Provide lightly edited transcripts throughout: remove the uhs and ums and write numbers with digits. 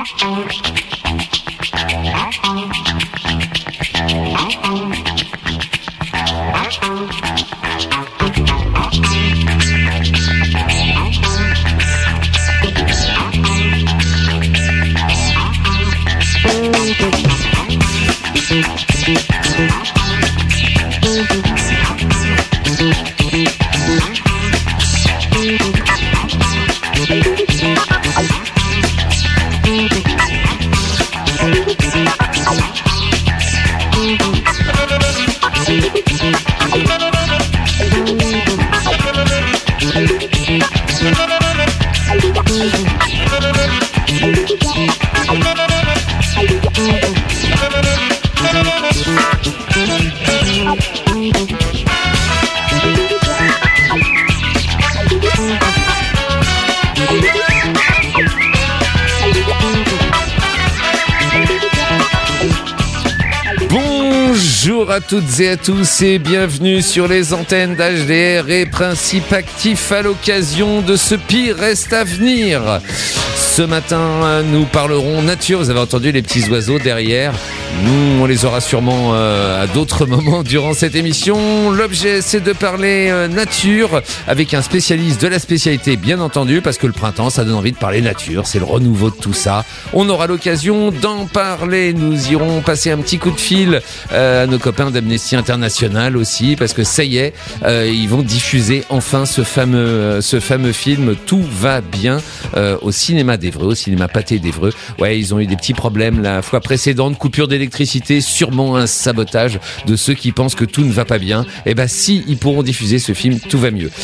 Bonjour à toutes et à tous et bienvenue sur les antennes d'HDR et Principe Actif à l'occasion de Ce Pire Reste à Venir. Ce matin, nous parlerons nature. Vous avez entendu les petits oiseaux derrière. Nous, on les aura sûrement à d'autres moments durant cette émission. L'objet, c'est de parler nature avec un spécialiste de la spécialité, bien entendu, parce que le printemps, ça donne envie de parler nature. C'est le renouveau de tout ça. On aura l'occasion d'en parler. Nous irons passer un petit coup de fil à nos copains d'Amnesty International aussi, parce que ça y est, ils vont diffuser enfin ce fameux film Tout va bien au cinéma d'Évreux, au cinéma Pathé d'Évreux. Ouais, ils ont eu des petits problèmes la fois précédente, coupure d'électricité, sûrement un sabotage de ceux qui pensent que tout ne va pas bien. Eh ben si, ils pourront diffuser ce film Tout va mieux.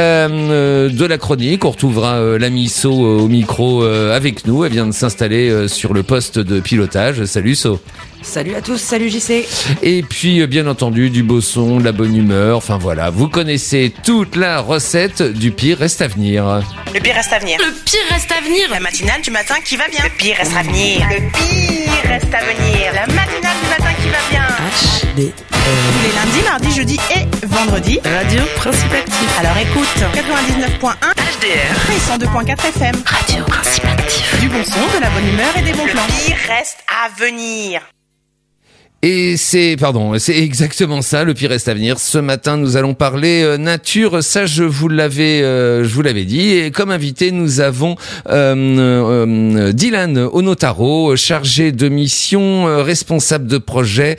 De la chronique, on retrouvera l'amie So au micro avec nous. Elle vient de s'installer sur le poste de pilotage. Salut So. Salut à tous, salut JC. Et puis bien entendu du beau son, de la bonne humeur, enfin voilà, vous connaissez toute la recette du Pire Reste à Venir. Le Pire Reste à Venir. Le Pire Reste à Venir. La matinale du matin qui va bien. Le Pire Reste à Venir. Le Pire Reste à Venir. La matinale du matin qui va bien. HDR. Tous les lundis, mardis, jeudis et vendredis. Radio Principe Actif. Alors écoute, 99.1 HDR et 102.4 FM. Radio Principe Actif. Du bon son, de la bonne humeur et des bons plans. Le Pire Reste à Venir. Et c'est exactement ça, le Pire Reste à Venir. Ce matin, nous allons parler nature. Ça, je vous l'avais dit. Et comme invité, nous avons Dylan Onotaro, chargé de mission, responsable de projet,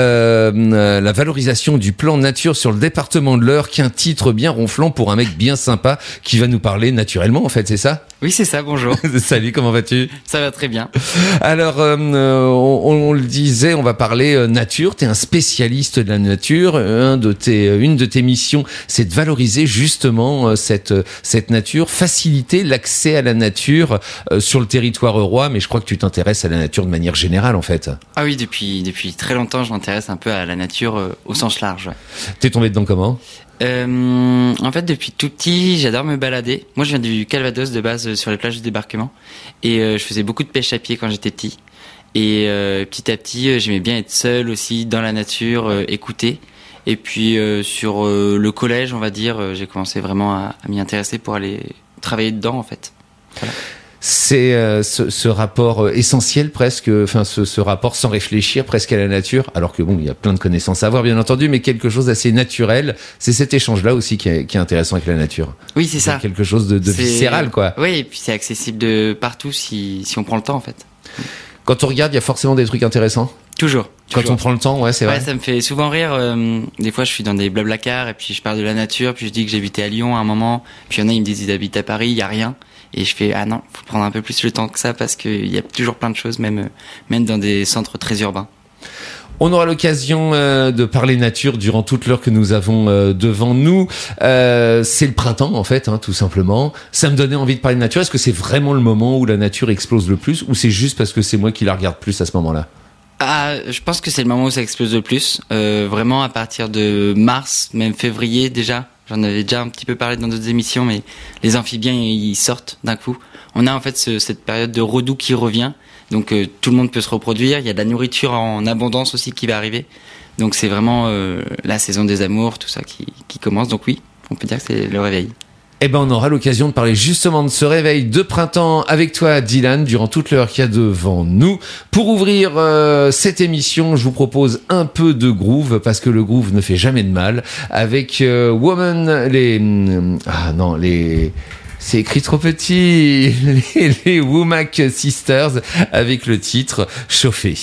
la valorisation du plan nature sur le département de l'Eure, qui est un titre bien ronflant pour un mec bien sympa qui va nous parler naturellement, en fait, c'est ça ? Oui, c'est ça, bonjour. Salut, comment vas-tu ? Ça va très bien. Alors, on le disait, on va parler nature. T'es un spécialiste de la nature. Une de tes missions, c'est de valoriser justement cette nature, faciliter l'accès à la nature sur le territoire eurois. Mais je crois que tu t'intéresses à la nature de manière générale, en fait. Ah oui, depuis très longtemps, je m'intéresse un peu à la nature au sens large. Ouais. T'es tombé dedans comment ? En fait, depuis tout petit, j'adore me balader. Moi, je viens du Calvados de base, sur les plages du débarquement, et je faisais beaucoup de pêche à pied quand j'étais petit. Et petit à petit, j'aimais bien être seul aussi dans la nature, écouter. Et puis sur le collège, on va dire, j'ai commencé vraiment à m'y intéresser pour aller travailler dedans, en fait. Voilà. C'est ce rapport essentiel presque, enfin ce rapport sans réfléchir presque à la nature, alors que bon, il y a plein de connaissances à avoir bien entendu, mais quelque chose d'assez naturel. C'est cet échange-là aussi qui est intéressant avec la nature. Oui, c'est ça. Quelque chose de viscéral, quoi. Oui, et puis c'est accessible de partout si on prend le temps, en fait. Quand on regarde, il y a forcément des trucs intéressants. Toujours. Quand on prend le temps, ouais, c'est vrai. Ouais, ça me fait souvent rire. Des fois, je suis dans des blablacars et puis je parle de la nature, puis je dis que j'habitais à Lyon à un moment, puis il y en a, ils me disent qu'ils habitent à Paris, il y a rien. Et je fais, ah non, faut prendre un peu plus le temps que ça parce qu'il y a toujours plein de choses, même dans des centres très urbains. On aura l'occasion de parler nature durant toute l'heure que nous avons devant nous. C'est le printemps, en fait, tout simplement. Ça me donnait envie de parler de nature. Est-ce que c'est vraiment le moment où la nature explose le plus, ou c'est juste parce que c'est moi qui la regarde plus à ce moment-là ? Ah, je pense que c'est le moment où ça explose le plus. Vraiment à partir de mars, même février déjà. J'en avais déjà un petit peu parlé dans d'autres émissions, mais les amphibiens, ils sortent d'un coup. On a en fait cette période de redoux qui revient. Donc tout le monde peut se reproduire. Il y a de la nourriture en abondance aussi qui va arriver. Donc c'est vraiment la saison des amours, tout ça qui commence. Donc oui, on peut dire que c'est le réveil. Eh ben, on aura l'occasion de parler justement de ce réveil de printemps avec toi, Dylan, durant toute l'heure qu'il y a devant nous. Pour ouvrir cette émission, je vous propose un peu de groove, parce que le groove ne fait jamais de mal, avec Woman, c'est écrit trop petit, les Womack Sisters, avec le titre Chauffé.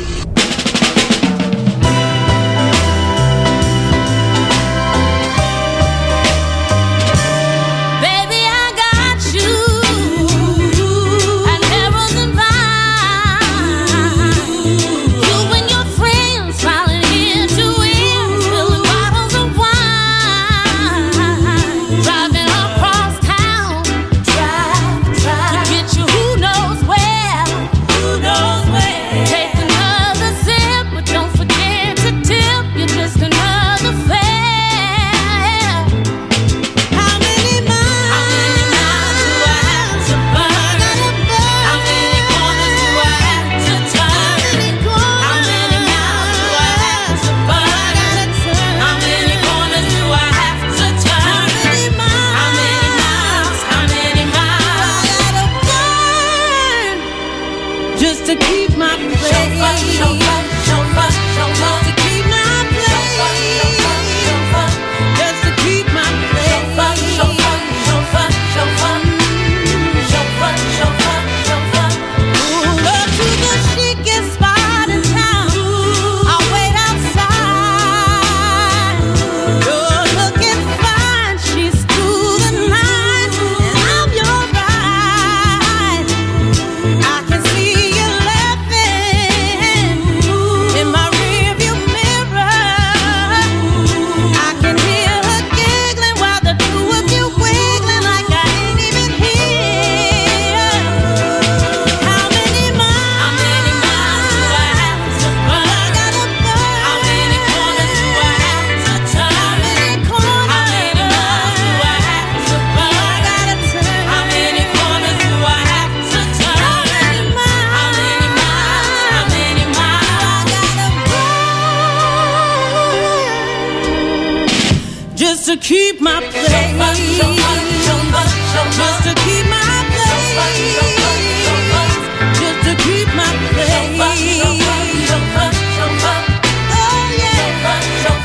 To keep my place, just to keep my place, just to keep my place. Oh yeah.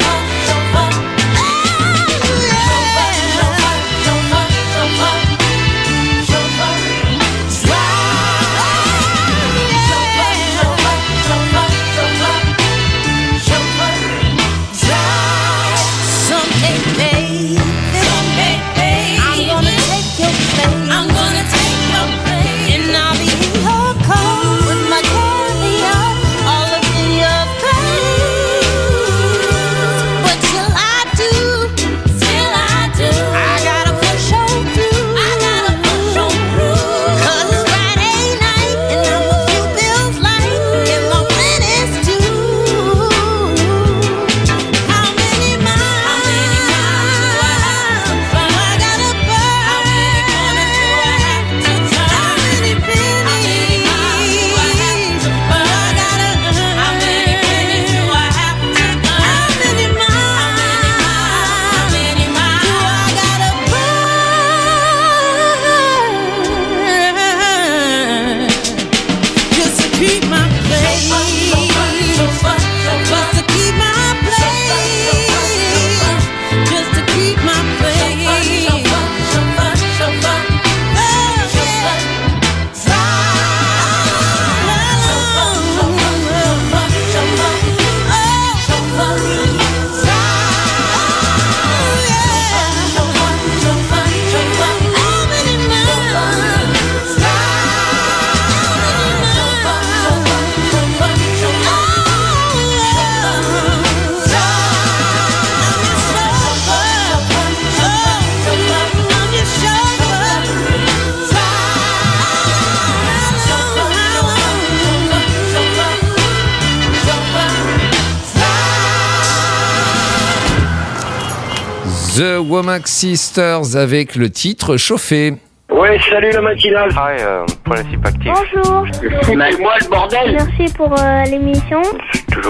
The Womack Sisters avec le titre Chauffé. Ouais, salut la matinale. Principe actif. Bonjour. Foutez-moi le bordel. Merci pour l'émission. C'est toujours une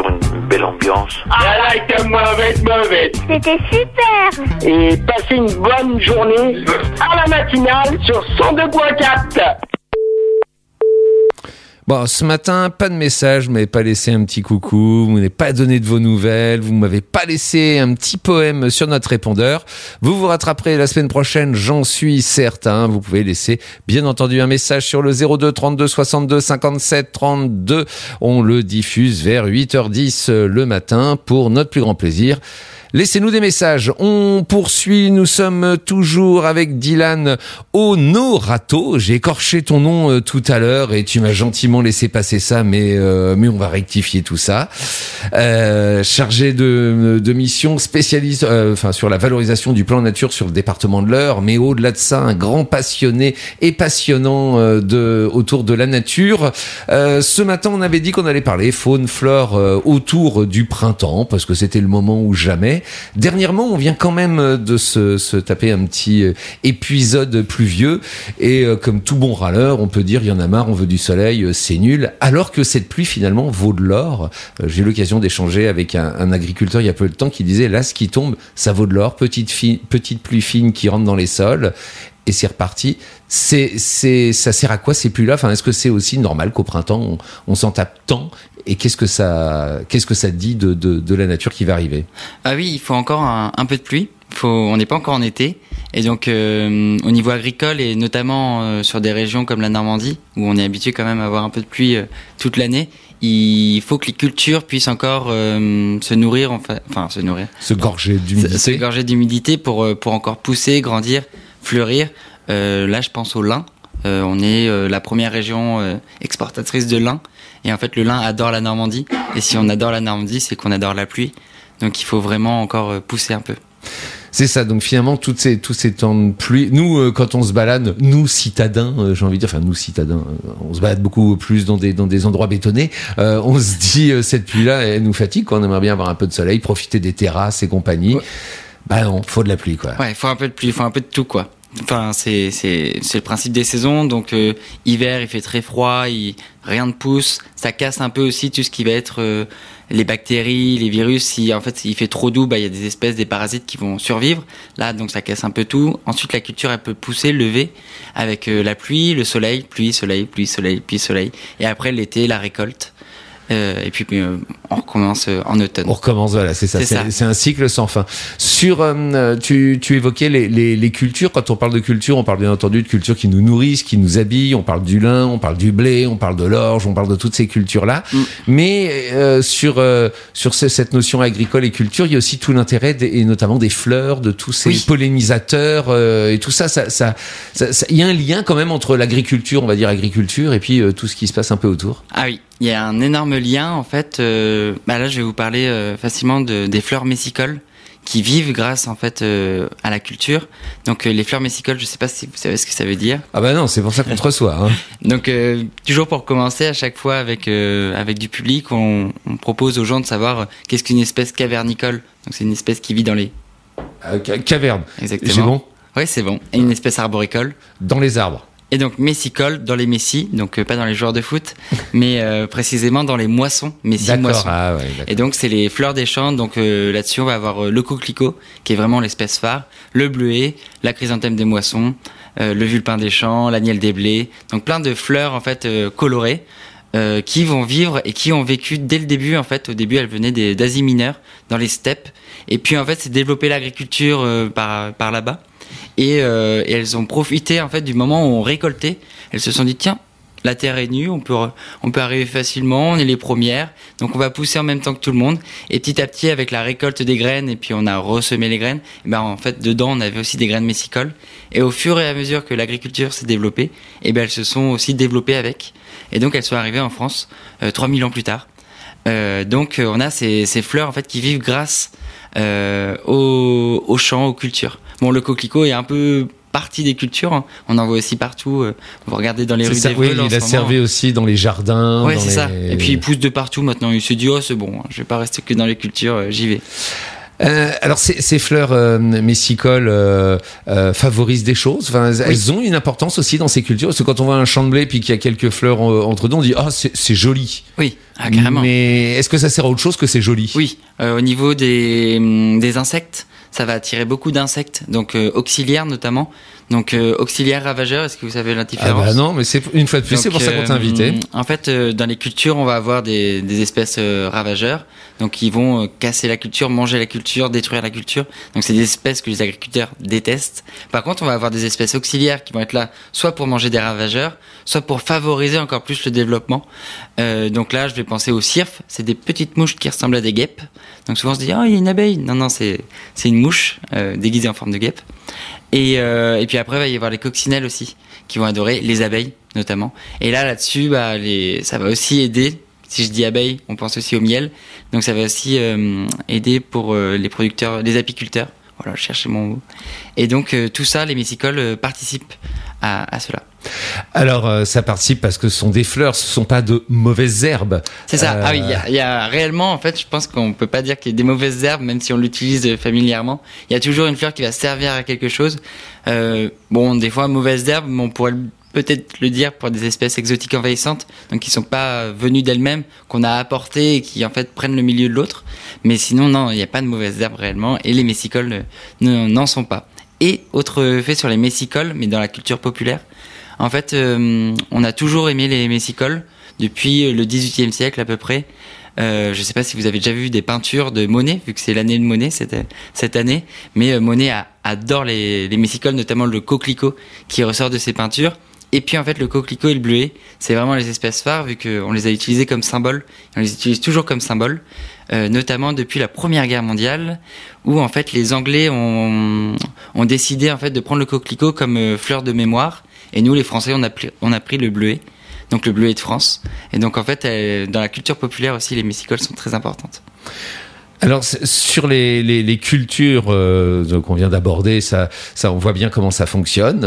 belle ambiance. I like to move it. C'était super. Et passez une bonne journée à la matinale sur 102.4. Bon, ce matin, pas de message, vous m'avez pas laissé un petit coucou, vous m'avez pas donné de vos nouvelles, vous m'avez pas laissé un petit poème sur notre répondeur. Vous vous rattraperez la semaine prochaine, j'en suis certain. Vous pouvez laisser, bien entendu, un message sur le 02 32 62 57 32. On le diffuse vers 8h10 le matin pour notre plus grand plaisir. Laissez-nous des messages. On poursuit. Nous sommes toujours avec Dylan Honorato. J'ai écorché ton nom tout à l'heure et tu m'as gentiment laissé passer ça, mais on va rectifier tout ça. Chargé de mission spécialiste, sur la valorisation du plan nature sur le département de l'Eure, mais au-delà de ça, un grand passionné et passionnant autour de la nature. Ce matin, on avait dit qu'on allait parler faune, flore autour du printemps parce que c'était le moment ou jamais. Dernièrement, on vient quand même de se taper un petit épisode pluvieux et comme tout bon râleur, on peut dire il y en a marre, on veut du soleil, c'est nul. Alors que cette pluie finalement vaut de l'or. J'ai eu l'occasion d'échanger avec un agriculteur il y a peu de temps qui disait là, ce qui tombe, ça vaut de l'or. Petite pluie fine qui rentre dans les sols. Et c'est reparti. Ça sert à quoi ces pluies-là? Enfin, est-ce que c'est aussi normal qu'au printemps on s'en tape tant? Et qu'est-ce que ça dit de la nature qui va arriver? Ah oui, il faut encore un peu de pluie. On n'est pas encore en été. Et donc, au niveau agricole et notamment sur des régions comme la Normandie, où on est habitué quand même à avoir un peu de pluie toute l'année, il faut que les cultures puissent encore se nourrir. Se gorger d'humidité pour encore pousser, grandir, fleurir. Là, je pense au lin. On est la première région exportatrice de lin. Et en fait, le lin adore la Normandie. Et si on adore la Normandie, c'est qu'on adore la pluie. Donc, il faut vraiment encore pousser un peu. C'est ça. Donc, finalement, tous ces temps de pluie. Nous, quand on se balade, nous, citadins, j'ai envie de dire, on se balade beaucoup plus dans des endroits bétonnés. On se dit, cette pluie-là, elle nous fatigue, quoi. On aimerait bien avoir un peu de soleil, profiter des terrasses et compagnie. Ouais. Bah non, faut de la pluie, quoi. Ouais, il faut un peu de pluie, il faut un peu de tout, quoi. Enfin, c'est le principe des saisons. Donc, hiver, il fait très froid, rien ne pousse. Ça casse un peu aussi tout ce qui va être les bactéries, les virus. Si en fait, il fait trop doux, il y a des espèces, des parasites qui vont survivre. Là, donc, ça casse un peu tout. Ensuite, la culture, elle peut pousser, lever avec la pluie, le soleil, pluie, soleil, pluie, soleil, pluie, soleil. Et après, l'été, la récolte. Et puis on recommence en automne. On recommence, voilà, c'est ça. C'est un cycle sans fin. Sur, tu évoquais les cultures. Quand on parle de culture, on parle bien entendu de cultures qui nous nourrissent, qui nous habillent. On parle du lin, on parle du blé, on parle de l'orge, on parle de toutes ces cultures-là. Mais sur cette notion agricole et culture, il y a aussi tout l'intérêt et notamment des fleurs, de tous ces pollinisateurs et tout ça. Il y a un lien quand même entre l'agriculture, on va dire agriculture, et puis tout ce qui se passe un peu autour. Ah oui. Il y a un énorme lien, en fait. Là, je vais vous parler facilement des fleurs messicoles qui vivent grâce, en fait, à la culture. Donc, les fleurs messicoles, je sais pas si vous savez ce que ça veut dire. Ah bah non, c'est pour ça qu'on te reçoit. Hein. Donc, toujours pour commencer, à chaque fois, avec du public, on propose aux gens de savoir qu'est-ce qu'une espèce cavernicole. Donc, c'est une espèce qui vit dans les... Caverne. Exactement. J'ai bon? Oui, c'est bon. Et une espèce arboricole. Dans les arbres. Et donc messicole dans les messies, donc pas dans les joueurs de foot, mais précisément dans les moissons, moissons. Ah ouais, et donc c'est les fleurs des champs. Donc là-dessus on va avoir le coquelicot qui est vraiment l'espèce phare, le bleuet, la chrysanthème des moissons, le vulpin des champs, l'agnelle des blés. Donc plein de fleurs en fait colorées qui vont vivre et qui ont vécu dès le début. En fait, au début elles venaient d'Asie mineure, dans les steppes. Et puis en fait c'est développer l'agriculture par là-bas. Et elles ont profité en fait du moment où on récoltait. Elles se sont dit tiens, la terre est nue, on peut arriver facilement, on est les premières, donc on va pousser en même temps que tout le monde. Et petit à petit, avec la récolte des graines, et puis on a ressemé les graines, et en fait dedans on avait aussi des graines messicoles. Et au fur et à mesure que l'agriculture s'est développée, elles se sont aussi développées avec. Et donc elles sont arrivées en France 3000 ans plus tard. Donc on a ces fleurs en fait qui vivent grâce aux champs, aux cultures. Bon, le coquelicot est un peu partie des cultures. Hein. On en voit aussi partout. Vous regardez dans les rues des Veules. Oui, il a servi aussi dans les jardins. Ouais, c'est ça. Et puis il pousse de partout maintenant. Il se dit, oh, c'est bon, je vais pas rester que dans les cultures, j'y vais. Alors ces fleurs messicoles favorisent des choses. Enfin, elles ont une importance aussi dans ces cultures. Parce que quand on voit un champ de blé puis qu'il y a quelques fleurs entre deux, on dit c'est joli. Oui, carrément. Mais est-ce que ça sert à autre chose que c'est joli? Oui, au niveau des insectes, ça va attirer beaucoup d'insectes, donc auxiliaires notamment. Donc auxiliaires ravageurs, est-ce que vous savez la différence? Ah bah non, mais c'est une fois de plus, Donc, c'est pour ça qu'on t'a invité. En fait, dans les cultures, on va avoir des espèces ravageurs, donc ils vont casser la culture, manger la culture, détruire la culture. Donc c'est des espèces que les agriculteurs détestent. Par contre, on va avoir des espèces auxiliaires qui vont être là, soit pour manger des ravageurs, soit pour favoriser encore plus le développement. Donc là, je vais penser aux cirfes. C'est des petites mouches qui ressemblent à des guêpes. Donc souvent on se dit il y a une abeille. Non, c'est une mouche déguisée en forme de guêpe. Et puis après, il va y avoir les coccinelles aussi, qui vont adorer les abeilles, notamment. Et là-dessus, ça va aussi aider. Si je dis abeilles, on pense aussi au miel. Donc ça va aussi aider pour les producteurs, les apiculteurs. Voilà, je cherchais mon mot. Et donc tout ça, les messicoles participent à cela. Alors ça participe parce que ce sont des fleurs, ce sont pas de mauvaises herbes. C'est ça. Ah oui, il y a réellement, en fait, je pense qu'on peut pas dire qu'il y a des mauvaises herbes, même si on l'utilise familièrement. Il y a toujours une fleur qui va servir à quelque chose. Des fois mauvaises herbes, mais on pourrait peut-être le dire pour des espèces exotiques envahissantes, donc qui sont pas venues d'elles-mêmes, qu'on a apportées et qui en fait prennent le milieu de l'autre. Mais sinon, non, il n'y a pas de mauvaises herbes réellement, et les messicoles n'en sont pas. Et autre fait sur les messicoles, mais dans la culture populaire, en fait, on a toujours aimé les messicoles depuis le XVIIIe siècle à peu près. Je sais pas si vous avez déjà vu des peintures de Monet, vu que c'est l'année de Monet cette année, mais Monet adore les messicoles, notamment le coquelicot qui ressort de ses peintures. Et puis en fait, le coquelicot et le bleuet, c'est vraiment les espèces phares, vu qu'on les a utilisés comme symbole. On les utilise toujours comme symbole, notamment depuis la Première Guerre mondiale, où en fait les Anglais ont décidé en fait de prendre le coquelicot comme fleur de mémoire, et nous les Français on a pris le bleuet, donc le bleuet de France. Et donc en fait, dans la culture populaire aussi, les messicoles sont très importantes. Alors sur les cultures qu'on vient d'aborder, ça on voit bien comment ça fonctionne.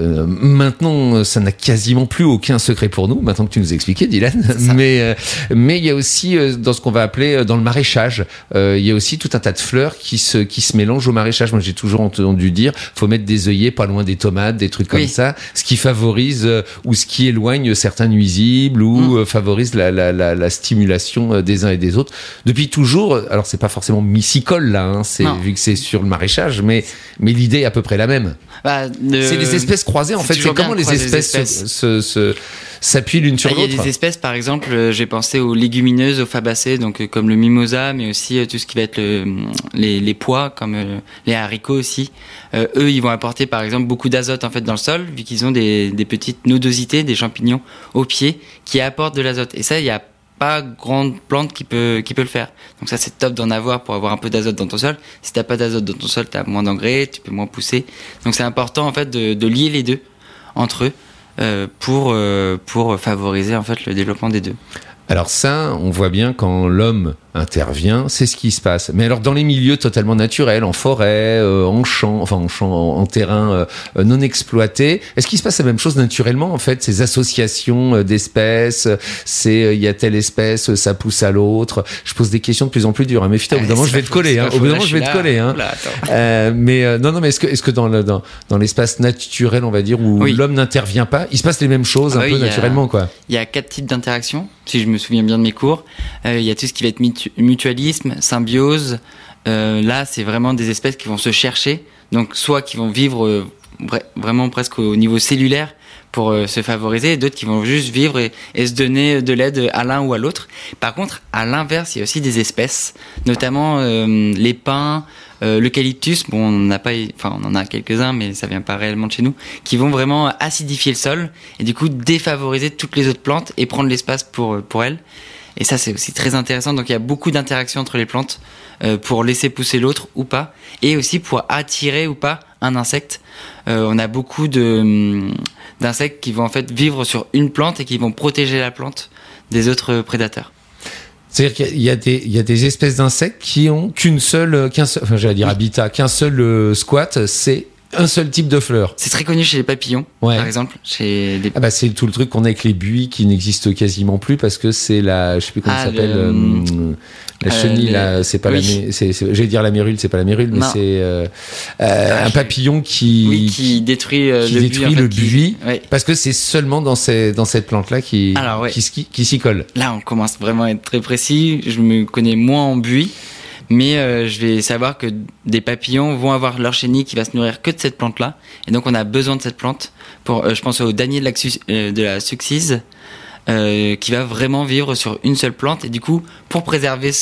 Maintenant, ça n'a quasiment plus aucun secret pour nous. Maintenant que tu nous as expliqué, Dylan. Mais il y a aussi dans ce qu'on va appeler dans le maraîchage, il y a aussi tout un tas de fleurs qui se mélangent au maraîchage. Moi, j'ai toujours entendu dire, faut mettre des œillets pas loin des tomates, des trucs comme ça, ce qui favorise ou ce qui éloigne certains nuisibles ou favorise la stimulation des uns et des autres. Depuis toujours. Alors c'est pas forcément missicole là, vu que c'est sur le maraîchage, mais l'idée est à peu près la même. C'est des espèces croisées en fait. C'est comment les espèces s'appuient l'une sur l'autre. Il y a des espèces, par exemple, j'ai pensé aux légumineuses, aux fabacées, donc comme le mimosa, mais aussi tout ce qui va être les pois, comme les haricots aussi. Eux, ils vont apporter par exemple beaucoup d'azote en fait dans le sol, vu qu'ils ont des petites nodosités, des champignons au pied qui apportent de l'azote. Et ça, il y a pas grande plante qui peut le faire. Donc ça, c'est top d'en avoir pour avoir un peu d'azote dans ton sol. Si t'as pas d'azote dans ton sol, t'as moins d'engrais, tu peux moins pousser. Donc c'est important en fait de lier les deux entre eux pour favoriser en fait le développement des deux. Alors ça, on voit bien quand l'homme intervient, c'est ce qui se passe. Mais alors dans les milieux totalement naturels, en forêt, en terrain non exploité, est-ce qu'il se passe la même chose naturellement en fait, ces associations d'espèces, il y a telle espèce, ça pousse à l'autre. Je pose des questions de plus en plus dures. Mais putain, au bout d'un moment, je vais te coller. Au bout d'un moment, je vais te coller. Mais non, mais est-ce que dans l'espace naturel, on va dire, où l'homme n'intervient pas, il se passe les mêmes choses un peu naturellement, quoi. Il y a 4 types d'interactions, si je me souviens bien de mes cours. Il y a tout ce qui va être mutualisme, symbiose. Là, c'est vraiment des espèces qui vont se chercher, donc soit qui vont vivre vraiment presque au niveau cellulaire pour se favoriser, et d'autres qui vont juste vivre et se donner de l'aide à l'un ou à l'autre. Par contre, à l'inverse, il y a aussi des espèces, notamment les pins, l'eucalyptus. Bon, on en a quelques-uns, mais ça vient pas réellement de chez nous, qui vont vraiment acidifier le sol et du coup défavoriser toutes les autres plantes et prendre l'espace pour elles. Et ça, c'est aussi très intéressant. Donc, il y a beaucoup d'interactions entre les plantes pour laisser pousser l'autre ou pas, et aussi pour attirer ou pas un insecte. On a beaucoup d'insectes qui vont en fait vivre sur une plante et qui vont protéger la plante des autres prédateurs. C'est-à-dire qu'il y a des espèces d'insectes qui ont qu'un seul habitat, qu'un seul squat, c'est Un seul type de fleurs. C'est très connu chez les papillons, par exemple. Chez les... c'est tout le truc qu'on a avec les buis qui n'existe quasiment plus parce que c'est je sais plus comment ça s'appelle, la chenille là, c'est pas j'allais dire la mérule, c'est pas la mérule, mais c'est un papillon qui détruit le buis parce que c'est seulement dans cette plante là qui s'y colle. Là, on commence vraiment à être très précis. Je me connais moins en buis. Mais je vais savoir que des papillons vont avoir leur chenille qui va se nourrir que de cette plante-là. Et donc, on a besoin de cette plante pour, je pense au damier de la succise, qui va vraiment vivre sur une seule plante. Et du coup, pour préserver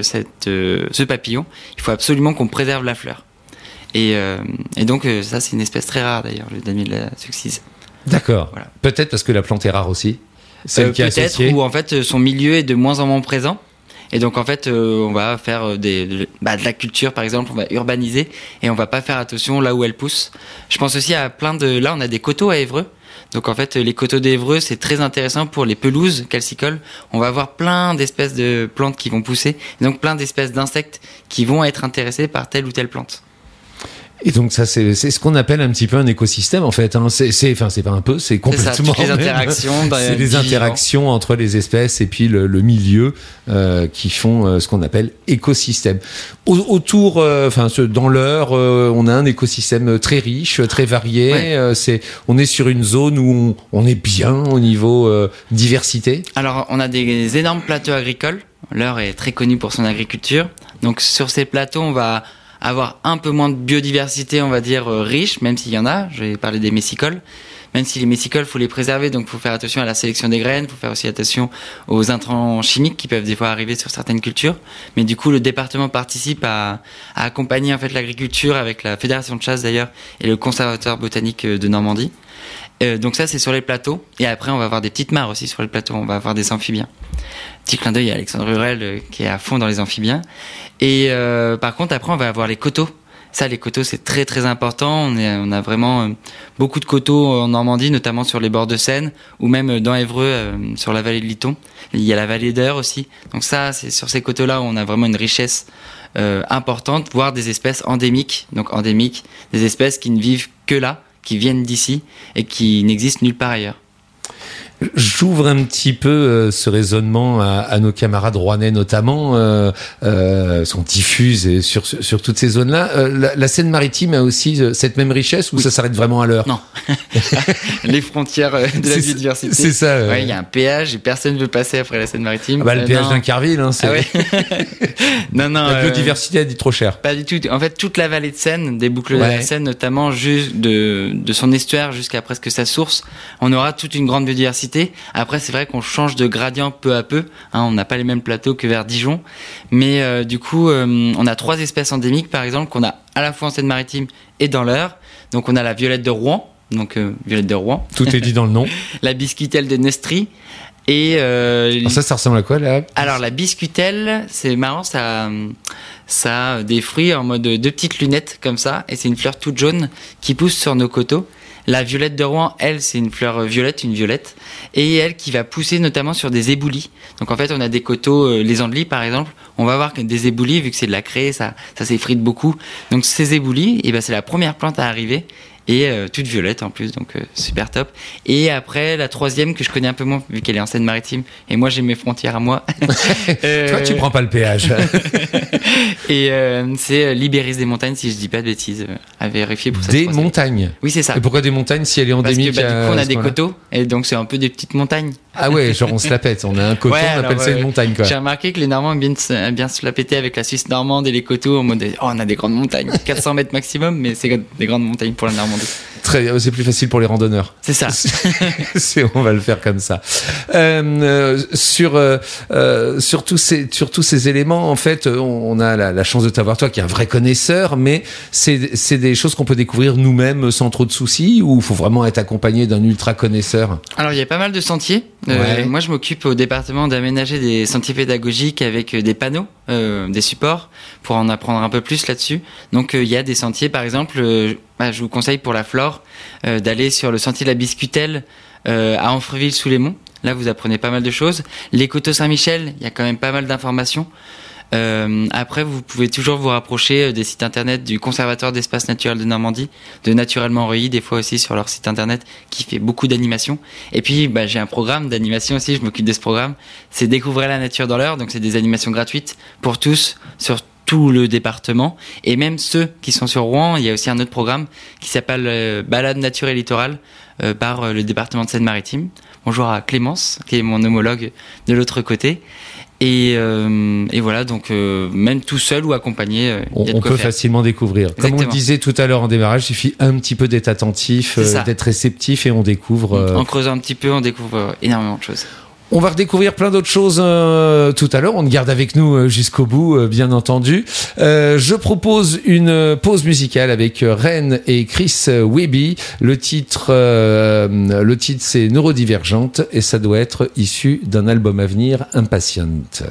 ce papillon, il faut absolument qu'on préserve la fleur. Et donc, ça, c'est une espèce très rare d'ailleurs, le damier de la succise. D'accord. Voilà. Peut-être parce que la plante est rare aussi. Celle qui est associée. Ou en fait, son milieu est de moins en moins présent. Et donc en fait, on va faire de la culture par exemple, on va urbaniser et on va pas faire attention là où elle pousse. Je pense aussi à là on a des coteaux à Évreux. Donc en fait, les coteaux d'Évreux, c'est très intéressant pour les pelouses calcicoles. On va avoir plein d'espèces de plantes qui vont pousser, et donc plein d'espèces d'insectes qui vont être intéressés par telle ou telle plante. Et donc ça c'est ce qu'on appelle un petit peu un écosystème en fait. C'est pas un peu, c'est complètement. C'est ça, toutes les interactions. C'est les interactions entre les espèces et puis le milieu qui font ce qu'on appelle écosystème. Autour, dans l'Eure, on a un écosystème très riche, très varié. Ouais. On est sur une zone où on est bien au niveau diversité. Alors on a des énormes plateaux agricoles. L'Eure est très connue pour son agriculture. Donc sur ces plateaux, on va avoir un peu moins de biodiversité, on va dire, riche, même s'il y en a. Je vais parler des messicoles. Même si les messicoles, faut les préserver, donc faut faire attention à la sélection des graines, faut faire aussi attention aux intrants chimiques qui peuvent des fois arriver sur certaines cultures. Mais du coup, le département participe à accompagner en fait l'agriculture avec la Fédération de chasse d'ailleurs et le Conservatoire botanique de Normandie. Donc ça, c'est sur les plateaux. Et après, on va avoir des petites mares aussi sur les plateaux. On va avoir des amphibiens. Petit clin d'œil à Alexandre Hurel qui est à fond dans les amphibiens. Et par contre, après, on va avoir les coteaux. Ça, les coteaux, c'est très très important. On a vraiment beaucoup de coteaux en Normandie, notamment sur les bords de Seine ou même dans Évreux, sur la vallée de Liton. Il y a la vallée d'Eure aussi. Donc ça, c'est sur ces coteaux-là où on a vraiment une richesse importante, voire des espèces endémiques. Donc endémiques, des espèces qui ne vivent que là, qui viennent d'ici et qui n'existent nulle part ailleurs. J'ouvre un petit peu ce raisonnement à nos camarades rouennais notamment, sont diffuses sur toutes ces zones-là. La Seine-Maritime a aussi cette même richesse ou ça s'arrête vraiment à l'Eure ? Non, les frontières de la biodiversité. C'est ça. Ouais, il y a un péage et personne ne veut passer après la Seine-Maritime. Le péage d'Incarville, hein, c'est. Ah ouais. Non. La biodiversité a dit trop cher. Pas du tout. En fait, toute la vallée de Seine, des boucles de la Seine, notamment juste de son estuaire jusqu'à presque sa source, on aura toute une grande biodiversité. Après, c'est vrai qu'on change de gradient peu à peu. On n'a pas les mêmes plateaux que vers Dijon. Mais du coup, on a 3 espèces endémiques, par exemple, qu'on a à la fois en Seine-Maritime et dans l'Eure. Donc, on a la violette de Rouen. Donc, violette de Rouen. Tout est dit dans le nom. La biscutelle de Nestrie. Et alors ça ressemble à quoi, là ? Alors, la biscutelle, c'est marrant, ça a des fruits en mode 2 petites lunettes, comme ça. Et c'est une fleur toute jaune qui pousse sur nos coteaux. La violette de Rouen, elle, c'est une fleur violette, une violette, et elle qui va pousser notamment sur des éboulis. Donc en fait, on a des coteaux, les Andelys par exemple, on va voir que des éboulis, vu que c'est de la craie, ça s'effrite beaucoup. Donc ces éboulis, c'est la première plante à arriver, et toute violette en plus, donc super top. Et après, la troisième que je connais un peu moins, vu qu'elle est en Seine-Maritime, et moi j'ai mes frontières à moi. Toi, tu prends pas le péage. Et c'est Libéris des montagnes, si je dis pas de bêtises, à vérifier pour ça. Des montagnes. Oui, c'est ça. Et pourquoi des montagnes si elle est endémique? Parce que du coup, on a des coteaux, et donc c'est un peu des petites montagnes. Ah ouais, genre on se la pète. On a un coteau, on appelle ça une montagne, quoi. J'ai remarqué que les Normands aiment bien se la péter avec la Suisse normande et les coteaux en mode on a des grandes montagnes, 400 mètres maximum, mais c'est des grandes montagnes pour la Normandie. Très bien, c'est plus facile pour les randonneurs. C'est ça. On va le faire comme ça. Sur tous ces éléments, en fait, on a la chance de t'avoir, toi, qui est un vrai connaisseur, mais c'est des choses qu'on peut découvrir nous-mêmes sans trop de soucis, ou il faut vraiment être accompagné d'un ultra connaisseur? Alors, il y a pas mal de sentiers. Moi, je m'occupe au département d'aménager des sentiers pédagogiques avec des panneaux, des supports, pour en apprendre un peu plus là-dessus. Donc, il y a des sentiers, par exemple, je vous conseille pour la flore d'aller sur le sentier de la Biscutelle à Amfreville-sous-les-Monts. Là, vous apprenez pas mal de choses. Les coteaux Saint-Michel, il y a quand même pas mal d'informations. Après, vous pouvez toujours vous rapprocher des sites internet du Conservatoire d'espace naturel de Normandie, de Naturellement Reuilly, des fois aussi sur leur site internet, qui fait beaucoup d'animations. Et puis, j'ai un programme d'animation aussi, je m'occupe de ce programme. C'est Découvrir la nature dans l'heure, donc c'est des animations gratuites pour tous, sur tout le département. Et même ceux qui sont sur Rouen, il y a aussi un autre programme qui s'appelle Balade nature et littoral par le département de Seine-Maritime. Bonjour à Clémence, qui est mon homologue de l'autre côté. Et voilà, donc même tout seul ou accompagné, on peut facilement découvrir. Exactement. Comme on le disait tout à l'heure en démarrage, il suffit un petit peu d'être attentif, d'être réceptif et on découvre. En creusant un petit peu, on découvre énormément de choses. On va redécouvrir plein d'autres choses tout à l'heure. On te garde avec nous jusqu'au bout, bien entendu. Je propose une pause musicale avec Ren et Chris Webby. Le titre c'est Neurodivergente et ça doit être issu d'un album à venir, Impatient.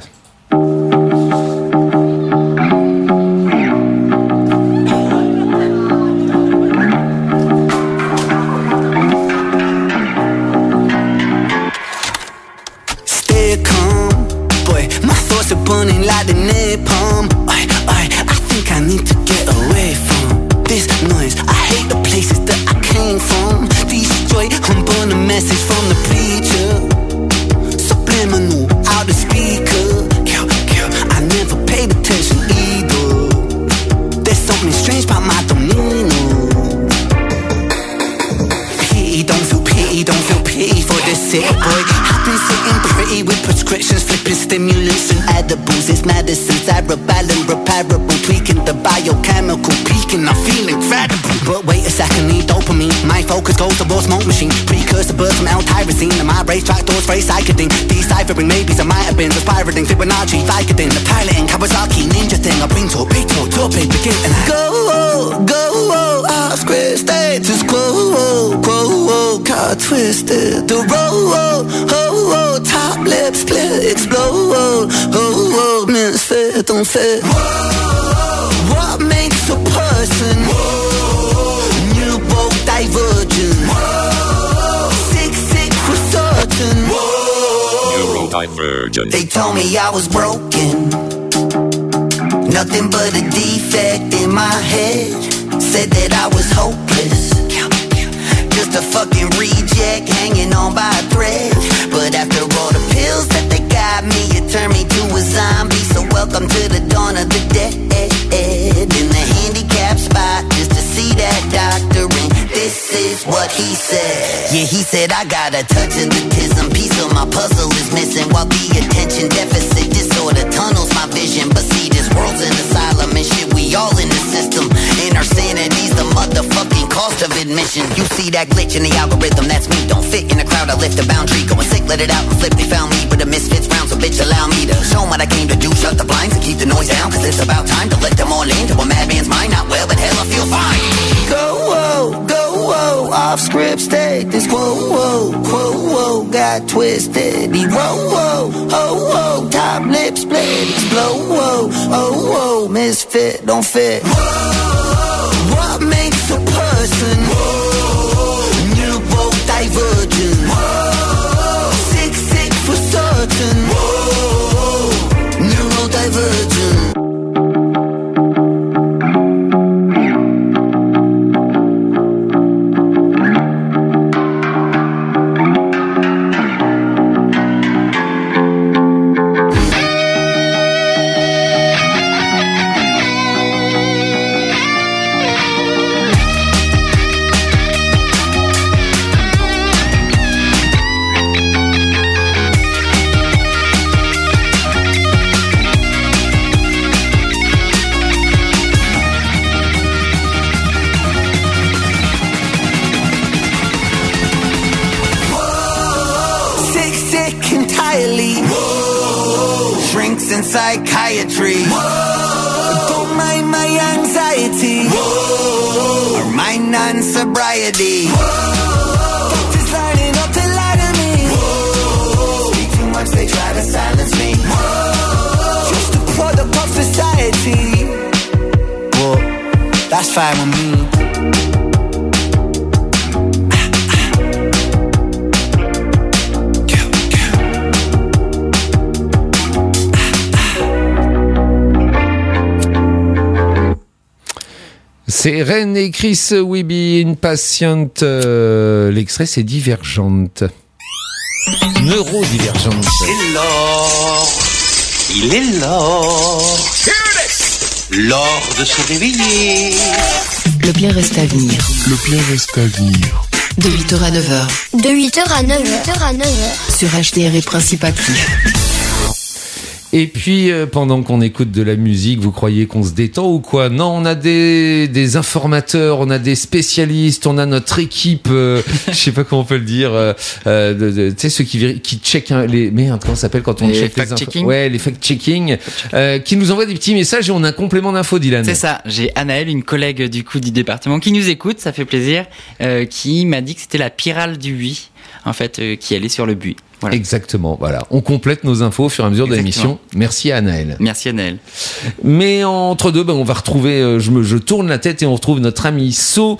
Burning like the napalm. I think I need to get away from this noise. I hate the places that I came from. Destroy and burn a message from the preacher. Subliminal out the speaker. I never paid attention either. There's something strange about my demeanor. Pity, don't feel pity for this sick boy. I've been sitting pretty with prescriptions, flipping stimulants and edibles. It's medicines, cerebellum, repairable, tweaking the biochemical peaking. I feel incredible. But wait a second, need dopamine. My focus goes towards smoke machine. Precursor birds from L-tyrosine. And my racetrack doors very psycheding. Deciphering maybes I might have been. The pirating, Fibonacci, Vicodin. The piloting, Kawasaki, ninja thing. I bring torpedo, begin and I go, off script status quo, car twisted. The road, top lip split, explode, misfit, don't fit. What makes a person? Neurodivergent. Sick for certain. Neurodivergent. They told me I was broken. Nothing but a defect in my head. Said that I was hopeless. Just a fucking reject hanging on by a thread. But after all the pills that they got me, it turned me to a zombie. So welcome to the dawn of the dead. In the handicap spot, just to see that doctor. And this is what he said. Yeah, he said I got a touch of autism. Piece of my puzzle is missing. While the attention deficit disorder tunnels my vision. But see, this world's an asylum and shit, we all in the system. And our sanity's the motherfucking cost of admission. You see that glitch in the algorithm, that's me. Don't fit in the crowd, I lift a boundary. Going sick, let it out and flip. They found me with a misfits round, so bitch allow me to show 'em what I came to do. Shut the blinds and keep the noise down, cause it's about time to let them all into a madman's mind. Not well, but hell, I feel fine. Go, off script status quo, got twisted. He top lip split, explode, misfit, don't fit. What makes a person? Neurodivergent. Sick for certain. Neurodivergent. Psychiatry. Don't mind my anxiety or my non-sobriety. Doctors lining up to lie to me. Speak too much, they try to silence me. Just a product of society. Well, that's fine with me. C'est Ren et Chris We Be Impatient. L'extrait, c'est Divergente. Neurodivergente. C'est l'or, il est l'or. L'or de se réveiller. Le bien reste à venir. Le bien reste à venir. De 8h à 9h. De 8h à 9h. Sur HDR et Principe Actif. Et puis, pendant qu'on écoute de la musique, vous croyez qu'on se détend ou quoi? Non, on a des informateurs, on a des spécialistes, on a notre équipe, je sais pas comment on peut le dire, tu sais, ceux qui checkent les... Merde, comment ça s'appelle quand on check les fact-checking. Ouais, les fact-checking, qui nous envoient des petits messages et on a un complément d'info, Dylan. C'est ça, j'ai Anaëlle, une collègue du coup du département, qui nous écoute, ça fait plaisir, qui m'a dit que c'était la pyrale du buis, en fait, qui allait sur le buis. Voilà. Exactement, voilà. On complète nos infos au fur et à mesure de l'émission. Merci à Anaëlle. Merci Anaëlle. Mais entre deux, on va retrouver, je tourne la tête et on retrouve notre ami So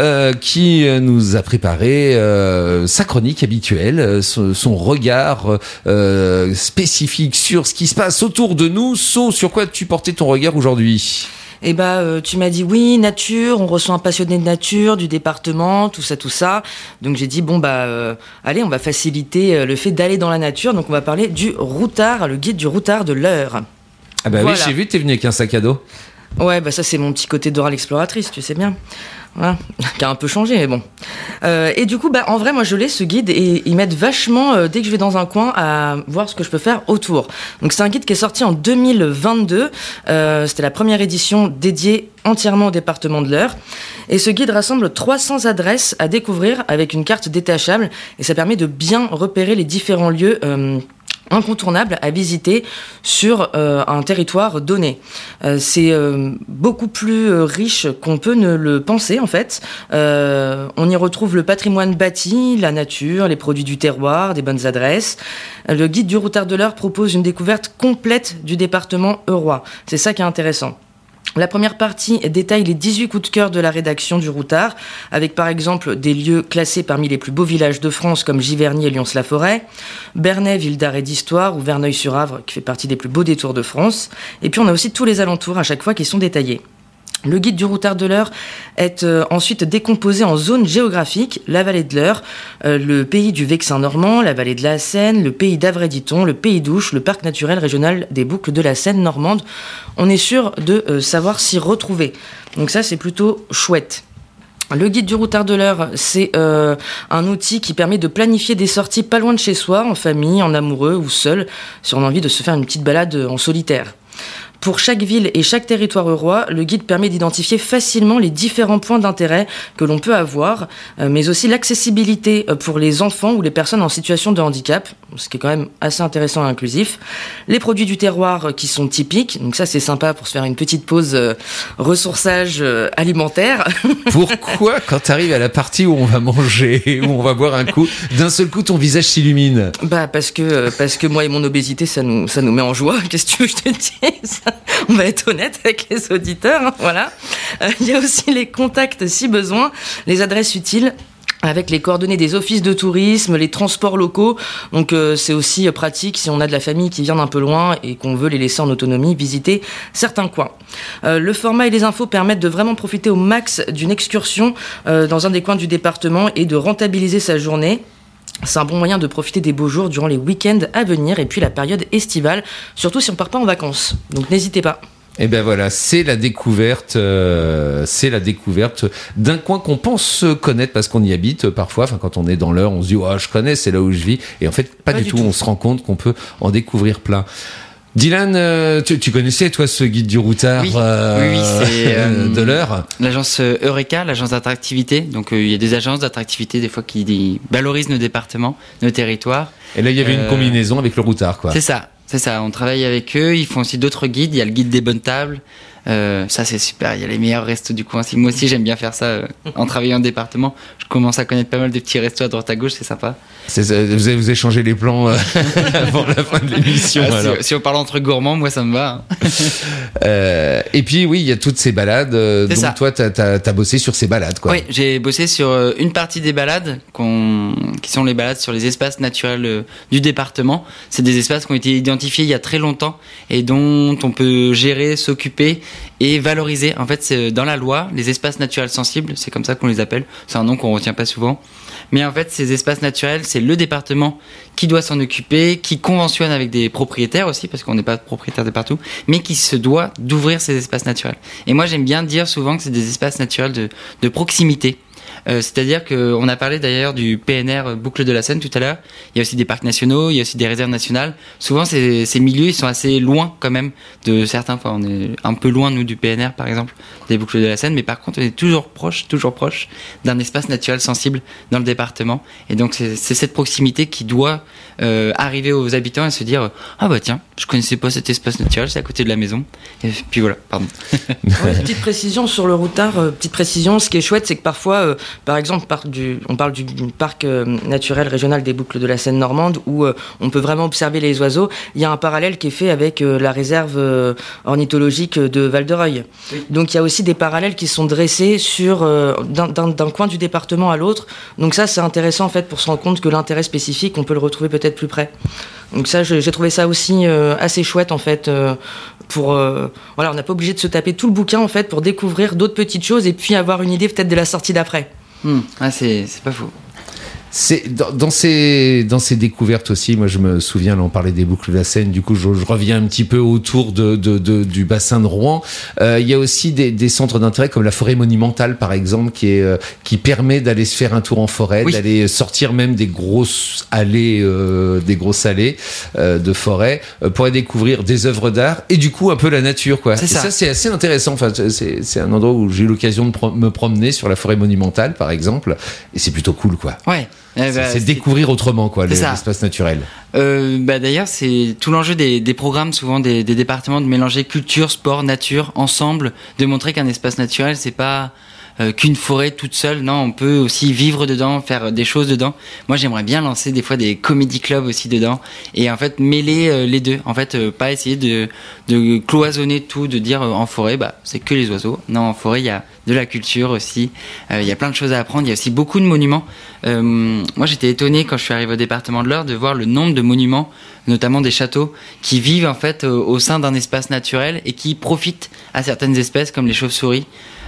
qui nous a préparé sa chronique habituelle, son regard spécifique sur ce qui se passe autour de nous. So, sur quoi tu portais ton regard aujourd'hui ? Eh tu m'as dit oui, nature, on reçoit un passionné de nature, du département, tout ça. Donc j'ai dit allez, on va faciliter le fait d'aller dans la nature. Donc on va parler du routard, le guide du routard de l'Eure. Ah bah voilà. Oui, j'ai vu, t'es venu avec un sac à dos. Ouais, ça c'est mon petit côté Dora l'exploratrice, tu sais bien. Voilà, qui a un peu changé, mais bon. Et du coup, en vrai, moi, je l'ai, ce guide, et il m'aide vachement, dès que je vais dans un coin, à voir ce que je peux faire autour. Donc, c'est un guide qui est sorti en 2022. C'était la première édition dédiée entièrement au département de l'Eure. Et ce guide rassemble 300 adresses à découvrir avec une carte détachable, et ça permet de bien repérer les différents lieux incontournable à visiter sur un territoire donné. C'est beaucoup plus riche qu'on peut ne le penser en fait. On y retrouve le patrimoine bâti, la nature, les produits du terroir, des bonnes adresses. Le guide du routard de l'Eure propose une découverte complète du département eurois. C'est ça qui est intéressant. La première partie détaille les 18 coups de cœur de la rédaction du routard, avec par exemple des lieux classés parmi les plus beaux villages de France comme Giverny et Lyons-la-Forêt, Bernay, ville d'art et d'histoire, ou Verneuil-sur-Avre, qui fait partie des plus beaux détours de France. Et puis on a aussi tous les alentours à chaque fois qui sont détaillés. Le guide du routard de l'Eure est ensuite décomposé en zones géographiques, la vallée de l'Eure, le pays du Vexin normand, la vallée de la Seine, le pays d'Avray-Diton, le pays d'Ouche, le parc naturel régional des boucles de la Seine normande. On est sûr de savoir s'y retrouver. Donc ça, c'est plutôt chouette. Le guide du routard de l'Eure, c'est un outil qui permet de planifier des sorties pas loin de chez soi, en famille, en amoureux ou seul, si on a envie de se faire une petite balade en solitaire. Pour chaque ville et chaque territoire eurois, le guide permet d'identifier facilement les différents points d'intérêt que l'on peut avoir, mais aussi l'accessibilité pour les enfants ou les personnes en situation de handicap, ce qui est quand même assez intéressant et inclusif. Les produits du terroir qui sont typiques, donc ça c'est sympa pour se faire une petite pause ressourçage alimentaire. Pourquoi quand tu arrives à la partie où on va manger, où on va boire un coup, d'un seul coup ton visage s'illumine? Parce que moi et mon obésité ça nous met en joie, qu'est-ce que tu veux que je te dise? On va être honnête avec les auditeurs, hein, voilà. Il y a aussi les contacts si besoin, les adresses utiles avec les coordonnées des offices de tourisme, les transports locaux. Donc c'est aussi pratique si on a de la famille qui vient d'un peu loin et qu'on veut les laisser en autonomie visiter certains coins. Le format et les infos permettent de vraiment profiter au max d'une excursion dans un des coins du département et de rentabiliser sa journée. C'est un bon moyen de profiter des beaux jours durant les week-ends à venir et puis la période estivale, surtout si on part pas en vacances. Donc n'hésitez pas. Et ben voilà, c'est la découverte d'un coin qu'on pense connaître parce qu'on y habite parfois. Enfin, quand on est dans l'Eure, on se dit je connais, c'est là où je vis. Et en fait, pas du tout. On se rend compte qu'on peut en découvrir plein. Dylan, tu connaissais toi ce guide du routard oui, c'est de l'Eure? L'agence Eureka, l'agence d'attractivité. Donc il y a des agences d'attractivité des fois qui valorisent nos départements, nos territoires. Et là il y avait une combinaison avec le routard quoi. C'est ça, on travaille avec eux, ils font aussi d'autres guides, il y a le guide des bonnes tables. Ça c'est super, il y a les meilleurs restos du coin. Moi aussi j'aime bien faire ça en travaillant en département. Je commence à connaître pas mal de petits restos à droite à gauche, c'est sympa. Vous échangez les plans avant la fin de l'émission. Si on parle entre gourmands, moi ça me va. Et puis oui, il y a toutes ces balades. Donc ça. Toi t'as bossé sur ces balades quoi. Oui, j'ai bossé sur une partie des balades qui sont les balades sur les espaces naturels du département. C'est des espaces qui ont été identifiés il y a très longtemps et dont on peut gérer, s'occuper et valoriser. En fait, c'est dans la loi, les espaces naturels sensibles, c'est comme ça qu'on les appelle. C'est un nom qu'on retient pas souvent. Mais en fait, ces espaces naturels, c'est le département qui doit s'en occuper, qui conventionne avec des propriétaires aussi, parce qu'on n'est pas propriétaire de partout, mais qui se doit d'ouvrir ces espaces naturels. Et moi, j'aime bien dire souvent que c'est des espaces naturels de proximité. C'est-à-dire qu'on a parlé d'ailleurs du PNR Boucle de la Seine tout à l'heure. Il y a aussi des parcs nationaux, il y a aussi des réserves nationales. Souvent, ces milieux, ils sont assez loin quand même de certains. Enfin, on est un peu loin, nous, du PNR, par exemple, des Boucles de la Seine. Mais par contre, on est toujours proche d'un espace naturel sensible dans le département. Et donc, c'est cette proximité qui doit arriver aux habitants et se dire « Ah bah tiens, je connaissais pas cet espace naturel, c'est à côté de la maison. » Et puis voilà, pardon. Petite précision sur le routard, ce qui est chouette, c'est que parfois... Par exemple, on parle du parc naturel régional des Boucles de la Seine normande où on peut vraiment observer les oiseaux. Il y a un parallèle qui est fait avec la réserve ornithologique de Val-de-Reuil. Oui. Donc il y a aussi des parallèles qui sont dressés sur d'un coin du département à l'autre. Donc ça, c'est intéressant en fait pour se rendre compte que l'intérêt spécifique, on peut le retrouver peut-être plus près. Donc ça, j'ai trouvé ça aussi assez chouette en fait. Voilà, on n'a pas obligé de se taper tout le bouquin en fait pour découvrir d'autres petites choses et puis avoir une idée peut-être de la sortie d'après. Ah, c'est pas faux. C'est dans ces découvertes aussi, moi je me souviens, là on parlait des Boucles de la Seine, du coup je reviens un petit peu autour du bassin de Rouen. Il y a aussi des centres d'intérêt comme la forêt monumentale par exemple, qui permet d'aller se faire un tour en forêt, oui. D'aller sortir même des grosses allées de forêt pour aller découvrir des œuvres d'art et du coup un peu la nature quoi. Et ça c'est assez intéressant. Enfin c'est un endroit où j'ai eu l'occasion de me promener sur la forêt monumentale par exemple et c'est plutôt cool quoi. Ouais. C'est découvrir autrement quoi, l'espace naturel. D'ailleurs, c'est tout l'enjeu des programmes, souvent des départements, de mélanger culture, sport, nature ensemble, de montrer qu'un espace naturel, c'est pas qu'une forêt toute seule. Non, on peut aussi vivre dedans, faire des choses dedans. Moi, j'aimerais bien lancer des fois des comedy clubs aussi dedans et en fait mêler les deux. En fait, pas essayer de cloisonner tout, de dire en forêt, c'est que les oiseaux. Non, en forêt, il y a de la culture aussi. Il y a plein de choses à apprendre. Il y a aussi beaucoup de monuments. Moi, j'étais étonné quand je suis arrivé au département de l'Eure de voir le nombre de monuments, notamment des châteaux, qui vivent en fait au sein d'un espace naturel et qui profitent à certaines espèces comme les chauves-souris.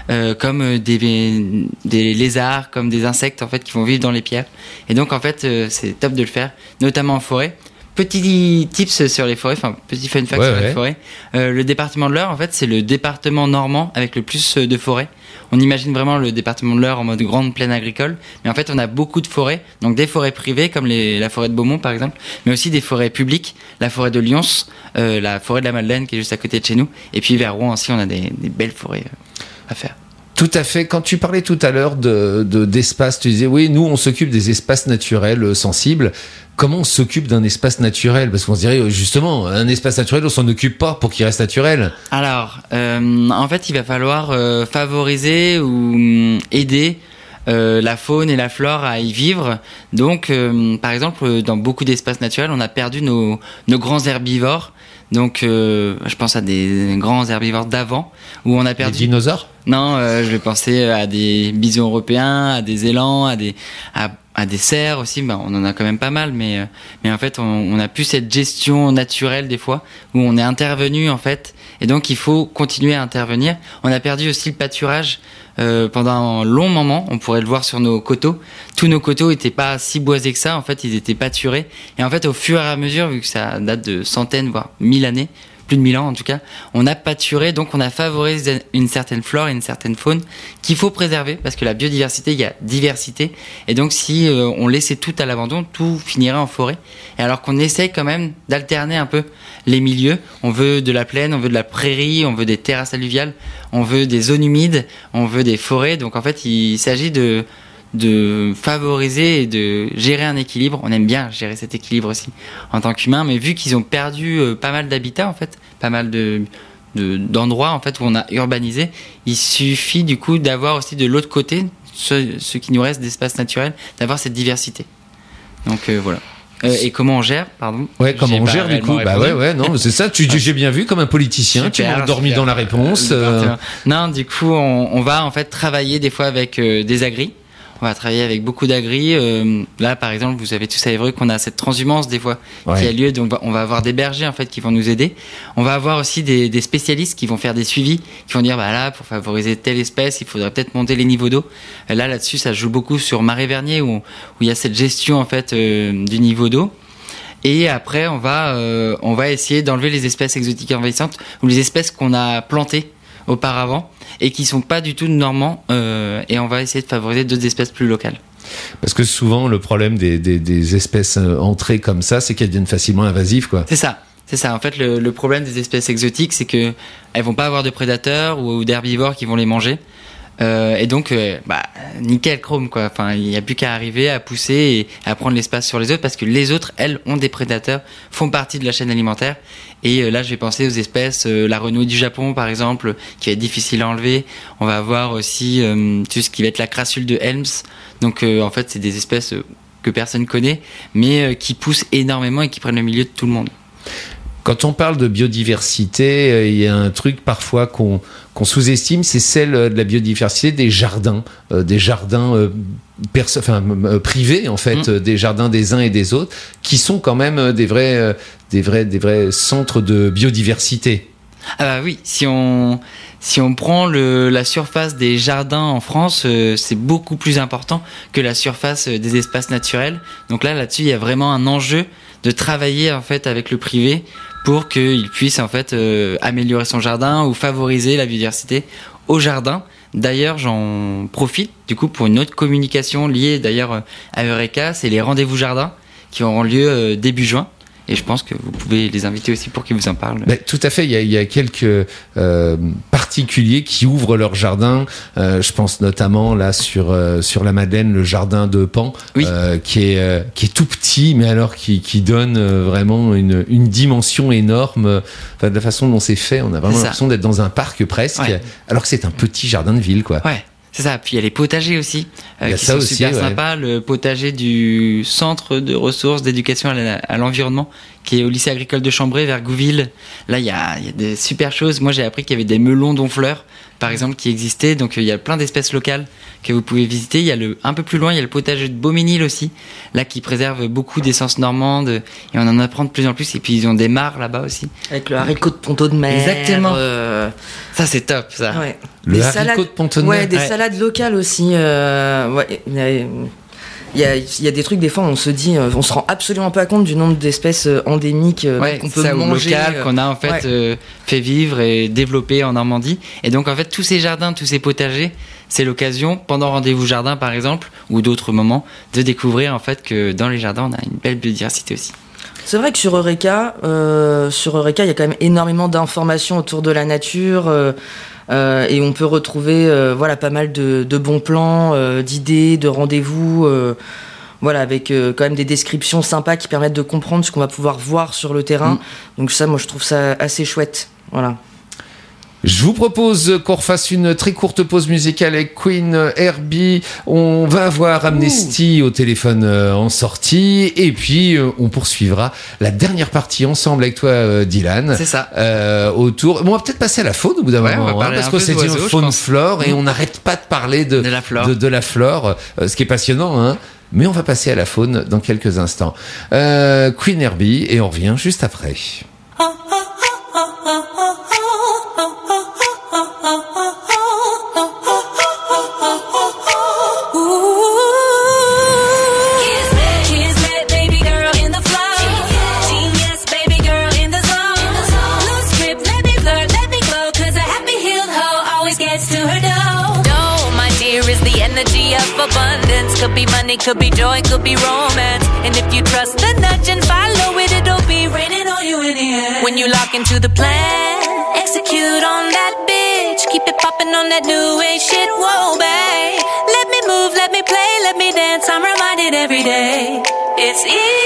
Comme des lézards, comme des insectes en fait qui vont vivre dans les pierres. Et donc en fait c'est top de le faire, notamment en forêt. Petit tips sur les forêts, enfin petit fun fact sur les forêts. Le département de l'Eure en fait c'est le département normand avec le plus de forêts. On imagine vraiment le département de l'Eure en mode grande plaine agricole, mais en fait on a beaucoup de forêts, donc des forêts privées comme la forêt de Beaumont par exemple, mais aussi des forêts publiques, la forêt de Lyons, la forêt de la Madeleine qui est juste à côté de chez nous, et puis vers Rouen aussi on a des belles forêts à faire. Tout à fait. Quand tu parlais tout à l'heure d'espace, tu disais oui, nous on s'occupe des espaces naturels sensibles. Comment on s'occupe d'un espace naturel ? Parce qu'on se dirait justement, un espace naturel, on s'en occupe pas pour qu'il reste naturel. Alors, en fait, il va falloir favoriser ou aider la faune et la flore à y vivre. Donc, par exemple, dans beaucoup d'espaces naturels, on a perdu nos grands herbivores. Donc, je pense à des grands herbivores d'avant où on a perdu. Des dinosaures ? Non, je vais penser à des bisons européens, à des élans, à des cerfs aussi. On en a quand même pas mal, mais en fait, on a plus cette gestion naturelle des fois où on est intervenu en fait, et donc il faut continuer à intervenir. On a perdu aussi le pâturage. Pendant un long moment, on pourrait le voir sur nos coteaux. Tous nos coteaux étaient pas si boisés que ça. En fait, ils étaient pâturés. Et en fait, au fur et à mesure, vu que ça date de centaines, voire 1000 années, plus de 1000 ans en tout cas, on a pâturé, donc on a favorisé une certaine flore et une certaine faune qu'il faut préserver, parce que la biodiversité, il y a diversité. Et donc, si on laissait tout à l'abandon, tout finirait en forêt. Et alors qu'on essaye quand même d'alterner un peu les milieux. On veut de la plaine, on veut de la prairie, on veut des terrasses alluviales, on veut des zones humides, on veut des forêts. Donc en fait, il s'agit de favoriser et de gérer un équilibre. On aime bien gérer cet équilibre aussi en tant qu'humain, mais vu qu'ils ont perdu pas mal d'habitats en fait, pas mal d'endroits en fait où on a urbanisé, il suffit du coup d'avoir aussi de l'autre côté, ce qui nous reste d'espace naturel, d'avoir cette diversité. Donc voilà. Et comment on gère, pardon ? Ouais, comment on gère du coup ? Non, c'est ça. J'ai bien vu comme un politicien. Super, tu m'as endormi dans la réponse. Non, du coup, on va en fait travailler des fois avec des agris. On va travailler avec beaucoup d'agris. Là, par exemple, vous savez tous à Évreux qu'on a cette transhumance des fois qui a lieu. Donc, on va avoir des bergers en fait qui vont nous aider. On va avoir aussi des spécialistes qui vont faire des suivis, qui vont dire là, pour favoriser telle espèce, il faudrait peut-être monter les niveaux d'eau. Là-dessus, ça joue beaucoup sur Marais-Vernier où il y a cette gestion en fait du niveau d'eau. Et après, on va essayer d'enlever les espèces exotiques envahissantes ou les espèces qu'on a plantées auparavant et qui sont pas du tout normants, et on va essayer de favoriser d'autres espèces plus locales. Parce que souvent le problème des espèces entrées comme ça, c'est qu'elles deviennent facilement invasives, quoi. C'est ça. En fait, le problème des espèces exotiques, c'est que elles vont pas avoir de prédateurs ou d'herbivores qui vont les manger. Et donc, nickel chrome, quoi. Enfin, il n'y a plus qu'à arriver à pousser et à prendre l'espace sur les autres parce que les autres, elles, ont des prédateurs, font partie de la chaîne alimentaire. Et là, je vais penser aux espèces, la renouille du Japon, par exemple, qui va être difficile à enlever. On va avoir aussi tout ce qui va être la crassule de Helms. Donc, en fait, c'est des espèces que personne connaît, mais qui poussent énormément et qui prennent le milieu de tout le monde. Quand on parle de biodiversité, il y a un truc parfois qu'on sous-estime, c'est celle de la biodiversité des jardins privés en fait, des jardins des uns et des autres, qui sont quand même des vrais centres de biodiversité. Ah bah oui, si on prend la surface des jardins en France, c'est beaucoup plus important que la surface des espaces naturels. Donc là-dessus, il y a vraiment un enjeu de travailler en fait avec le privé pour qu'il puisse en fait améliorer son jardin ou favoriser la biodiversité au jardin. D'ailleurs, j'en profite du coup pour une autre communication liée d'ailleurs à Eureka, c'est les rendez-vous jardins qui auront lieu début juin. Et je pense que vous pouvez les inviter aussi pour qu'ils vous en parlent. Tout à fait, il y a quelques particuliers qui ouvrent leur jardin. Je pense notamment là sur la Madeleine, le jardin de Pan, qui est tout petit, mais alors qui donne vraiment une dimension énorme. Enfin, de la façon dont c'est fait, on a vraiment l'impression d'être dans un parc presque, alors que c'est un petit jardin de ville, quoi. Ouais. C'est ça, puis il y a les potagers aussi, qui sont aussi, super sympas. Le potager du centre de ressources d'éducation à l'environnement, qui est au lycée agricole de Chambray, vers Gouville. Là, il y a des super choses. Moi, j'ai appris qu'il y avait des melons donfleurs, par exemple, qui existaient. Donc, il y a plein d'espèces locales que vous pouvez visiter. Il y a un peu plus loin, il y a le potager de Beauménil aussi, là, qui préserve beaucoup d'essences normandes. Et on en apprend de plus en plus. Et puis, ils ont des mares là-bas aussi. Avec le haricot de Ponto de Mer. Exactement. Ça, c'est top, ça. Ouais. Le haricot de Ponto de Mer. Ouais, des salades locales aussi. Il y a des trucs, des fois, on se dit, on se rend absolument pas compte du nombre d'espèces endémiques qu'on peut manger. Local, qu'on a en fait fait vivre et développer en Normandie. Et donc, en fait, tous ces jardins, tous ces potagers, c'est l'occasion, pendant Rendez-vous Jardin, par exemple, ou d'autres moments, de découvrir en fait que dans les jardins, on a une belle biodiversité aussi. C'est vrai que sur Eureka, il y a quand même énormément d'informations autour de la nature. Et on peut retrouver pas mal de bons plans, d'idées, de rendez-vous, avec quand même des descriptions sympas qui permettent de comprendre ce qu'on va pouvoir voir sur le terrain. Donc ça, moi je trouve ça assez chouette. Voilà. Je vous propose qu'on refasse une très courte pause musicale avec Queen Herbie. On va avoir Amnesty au téléphone en sortie. Et puis, on poursuivra la dernière partie ensemble avec toi, Dylan. C'est ça. Autour. Bon, on va peut-être passer à la faune au bout d'un moment. Parce que c'est une faune-flore et on n'arrête pas de parler de la flore. Ce qui est passionnant, hein. Mais on va passer à la faune dans quelques instants. Queen Herbie et on revient juste après. Abundance could be money, could be joy, could be romance. And if you trust the nudge and follow it, it'll be raining on you in the end. When you lock into the plan, execute on that bitch. Keep it popping on that new age shit. Whoa, babe. Let me move, let me play, let me dance. I'm reminded every day. It's easy.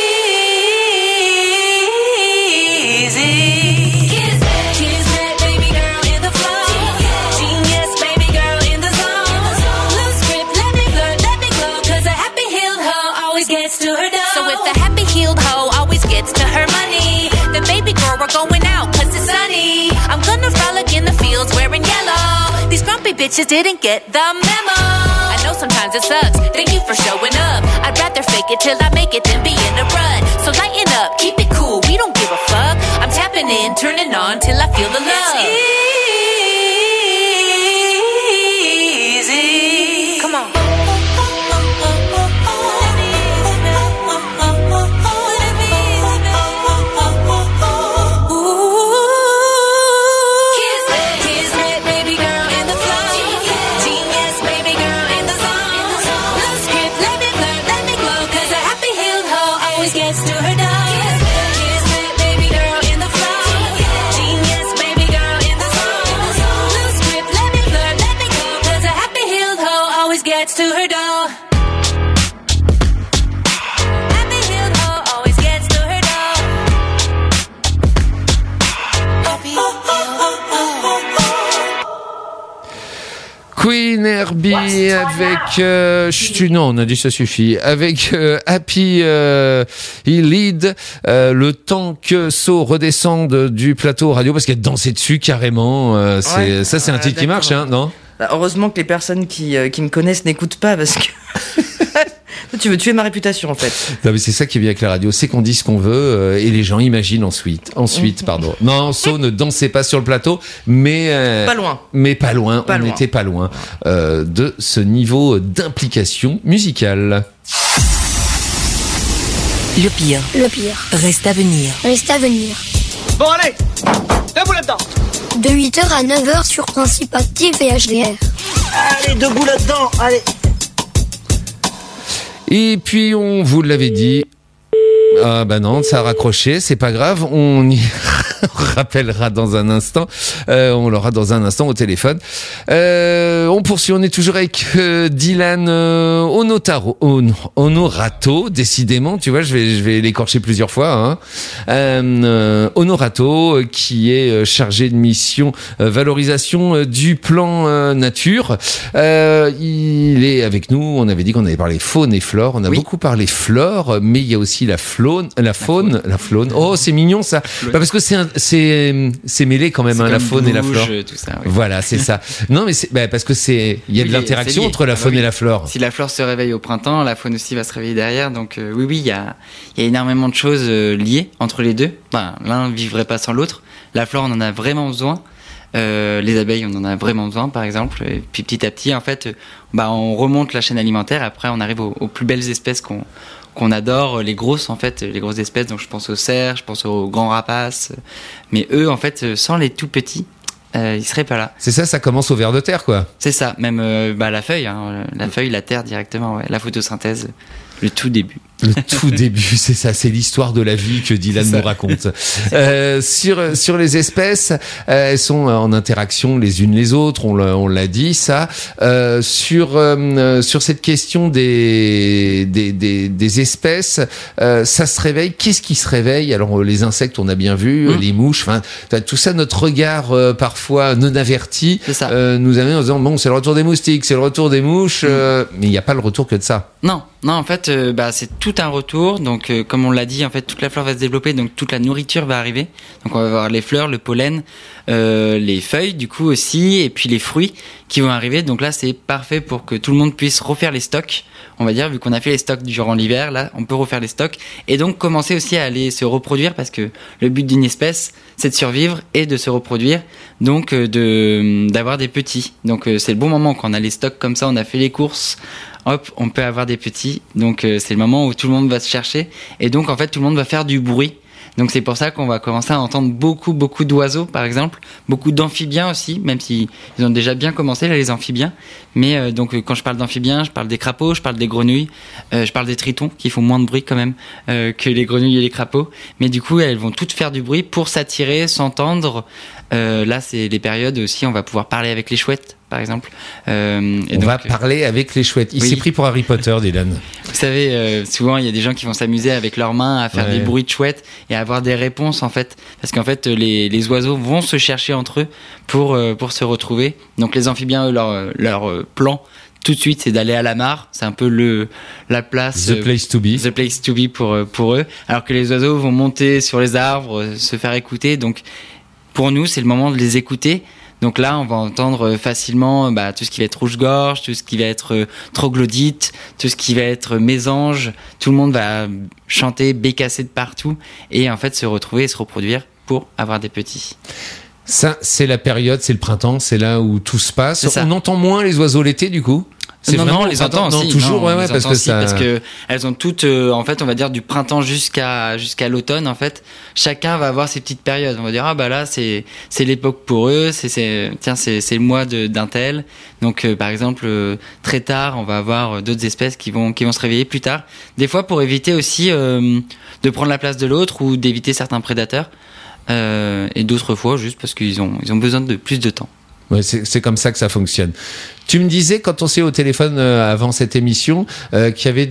Going out, cause it's sunny. I'm gonna frolic in the fields wearing yellow. These grumpy bitches didn't get the memo. I know know sometimes it sucks. Thank you for showing up. I'd rather fake it till I make it than be in a rut. So lighten up, keep it cool, we don't give a fuck. I'm tapping in, turning on till I feel the love. It's easy. Come on. To her door. Happy healed hoe always gets to her door. Happy healed Queen Herbie avec non, on a dit ça suffit. Avec Happy Lead, le temps que So redescende du plateau radio parce qu'elle dansait dessus carrément. C'est un titre qui marche, hein, non? Heureusement que les personnes qui me connaissent n'écoutent pas parce que tu veux tuer ma réputation en fait. Non mais c'est ça qui est bien avec la radio, c'est qu'on dit ce qu'on veut et les gens imaginent ensuite. Pardon. Non, So ne dansait pas sur le plateau, mais pas loin. Mais pas loin. On n'était pas loin de ce niveau d'implication musicale. Le pire reste à venir. Bon allez, debout là-dedans. De 8h à 9h sur Principe Actif et HDR. Allez, debout là-dedans, allez. Et puis on vous l'avait dit. Ah bah non, ça a raccroché, c'est pas grave, on y rappellera dans un instant, on l'aura dans un instant au téléphone. On poursuit, on est toujours avec Dylan Honorato, décidément, tu vois, je vais l'écorcher plusieurs fois, hein. Honorato, qui est chargé de mission valorisation du plan nature. Il est avec nous, on avait dit qu'on avait parlé faune et flore, on a beaucoup parlé flore, mais il y a aussi la faune. Oh, c'est mignon ça. Bah, parce que c'est mêlé quand même, hein, la faune et la flore. Tout ça, oui. Voilà, c'est ça. Non, mais parce que il y a de l'interaction entre la faune et la flore. Si la flore se réveille au printemps, la faune aussi va se réveiller derrière. Donc oui, il y a énormément de choses liées entre les deux. Enfin, l'un ne vivrait pas sans l'autre. La flore, on en a vraiment besoin. Les abeilles, on en a vraiment besoin, par exemple. Et puis petit à petit, en fait, on remonte la chaîne alimentaire. Après, on arrive aux plus belles espèces qu'on adore, les grosses espèces. Donc je pense aux cerfs, je pense aux grands rapaces. Mais eux, en fait, sans les tout petits, ils seraient pas là. C'est ça, ça commence au ver de terre, quoi. C'est ça, même la feuille, hein, la feuille, la terre directement, ouais. La photosynthèse, le tout début. Le tout début, c'est ça, c'est l'histoire de la vie que Dylan nous raconte. Sur les espèces, elles sont en interaction les unes les autres, on l'a dit ça. Sur cette question des espèces, ça se réveille. Qu'est-ce qui se réveille? Alors les insectes, on a bien vu, les mouches, enfin tout ça, notre regard parfois non averti nous amène en disant bon, c'est le retour des moustiques, c'est le retour des mouches, mais il n'y a pas le retour que de ça. Non, en fait, c'est tout un retour. Donc, comme on l'a dit, en fait, toute la flore va se développer, donc toute la nourriture va arriver. Donc, on va avoir les fleurs, le pollen, les feuilles, du coup aussi, et puis les fruits qui vont arriver. Donc là, c'est parfait pour que tout le monde puisse refaire les stocks. On va dire, vu qu'on a fait les stocks durant l'hiver, là, on peut refaire les stocks et donc commencer aussi à aller se reproduire parce que le but d'une espèce, c'est de survivre et de se reproduire, donc d'avoir des petits. Donc, c'est le bon moment quand on a les stocks comme ça, on a fait les courses. Hop, on peut avoir des petits. Donc, c'est le moment où tout le monde va se chercher. Et donc, en fait, tout le monde va faire du bruit. Donc, c'est pour ça qu'on va commencer à entendre beaucoup d'oiseaux, par exemple. Beaucoup d'amphibiens aussi, même si ils ont déjà bien commencé, là, les amphibiens. Mais donc, quand je parle d'amphibiens, je parle des crapauds, je parle des grenouilles, je parle des tritons, qui font moins de bruit quand même que les grenouilles et les crapauds. Mais du coup, elles vont toutes faire du bruit pour s'attirer, s'entendre. Là, c'est les périodes aussi, on va pouvoir parler avec les chouettes, par exemple. On va parler avec les chouettes. Il s'est pris pour Harry Potter, Dylan. Vous savez, souvent, il y a des gens qui vont s'amuser avec leurs mains à faire des bruits de chouettes et à avoir des réponses, en fait. Parce qu'en fait, les oiseaux vont se chercher entre eux pour se retrouver. Donc, les amphibiens, eux, leur plan, tout de suite, c'est d'aller à la mare. C'est un peu la place. The place to be. The place to be pour eux. Alors que les oiseaux vont monter sur les arbres, se faire écouter. Donc, pour nous, c'est le moment de les écouter. Donc là, on va entendre facilement tout ce qui va être rouge-gorge, tout ce qui va être troglodyte, tout ce qui va être mésange. Tout le monde va chanter, bécasser de partout et en fait se retrouver et se reproduire pour avoir des petits. Ça, c'est la période, c'est le printemps, c'est là où tout se passe. On entend moins les oiseaux l'été, du coup? Non, on les entend aussi. Toujours, parce que elles ont toutes, en fait, on va dire du printemps jusqu'à l'automne, en fait. Chacun va avoir ses petites périodes. On va dire, là, c'est l'époque pour eux, c'est le mois d'un tel. Donc, par exemple, très tard, on va avoir d'autres espèces qui vont se réveiller plus tard. Des fois, pour éviter aussi, de prendre la place de l'autre ou d'éviter certains prédateurs. Et d'autres fois, juste parce qu'ils ont besoin de plus de temps. Ouais, c'est comme ça que ça fonctionne. Tu me disais, quand on s'est au téléphone avant cette émission, qu'il y avait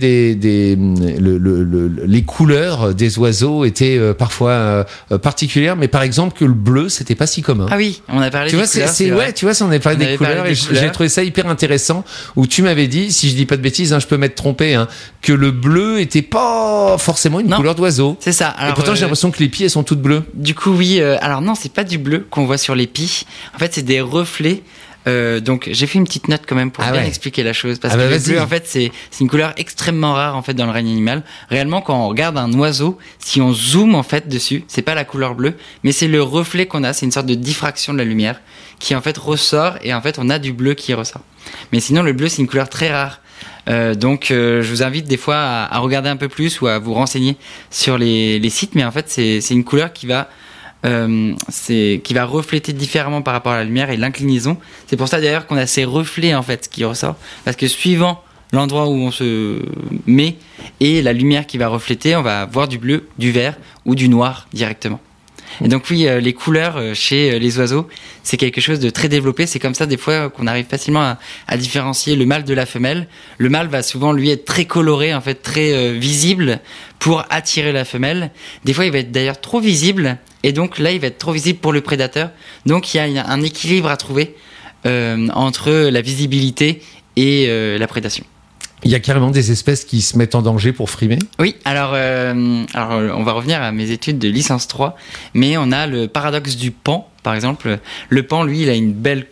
les couleurs des oiseaux étaient parfois particulières, mais par exemple que le bleu, c'était pas si commun. Ah oui, on a parlé des couleurs. Tu vois, on avait parlé des couleurs et j'ai trouvé ça hyper intéressant. Où tu m'avais dit, si je dis pas de bêtises, je peux m'être trompé, que le bleu était pas forcément une couleur d'oiseau. C'est ça. Alors, et pourtant, j'ai l'impression que les pies, elles sont toutes bleues. Du coup, oui. Alors non, c'est pas du bleu qu'on voit sur les pies. En fait, c'est des reflets. Donc j'ai fait une petite note quand même pour bien expliquer la chose parce que le bleu en fait c'est une couleur extrêmement rare en fait dans le règne animal. Réellement quand on regarde un oiseau, si on zoome en fait dessus, c'est pas la couleur bleue, mais c'est le reflet qu'on a, c'est une sorte de diffraction de la lumière qui en fait ressort et en fait on a du bleu qui ressort. Mais sinon le bleu c'est une couleur très rare. Donc je vous invite des fois à regarder un peu plus ou à vous renseigner sur les sites, mais en fait c'est une couleur qui va refléter différemment par rapport à la lumière et l'inclinaison. C'est pour ça d'ailleurs qu'on a ces reflets en fait qui ressortent, parce que suivant l'endroit où on se met et la lumière qui va refléter, on va voir du bleu, du vert ou du noir directement. Et donc oui, les couleurs chez les oiseaux, c'est quelque chose de très développé. C'est comme ça des fois qu'on arrive facilement à différencier le mâle de la femelle. Le mâle va souvent lui être très coloré, en fait très visible pour attirer la femelle. Des fois, il va être d'ailleurs trop visible et donc là, il va être trop visible pour le prédateur. Donc il y a un équilibre à trouver entre la visibilité et la prédation. Il y a carrément des espèces qui se mettent en danger pour frimer ? Oui, alors on va revenir à mes études de licence 3, mais on a le paradoxe du paon, par exemple. Le paon, lui, il a une belle...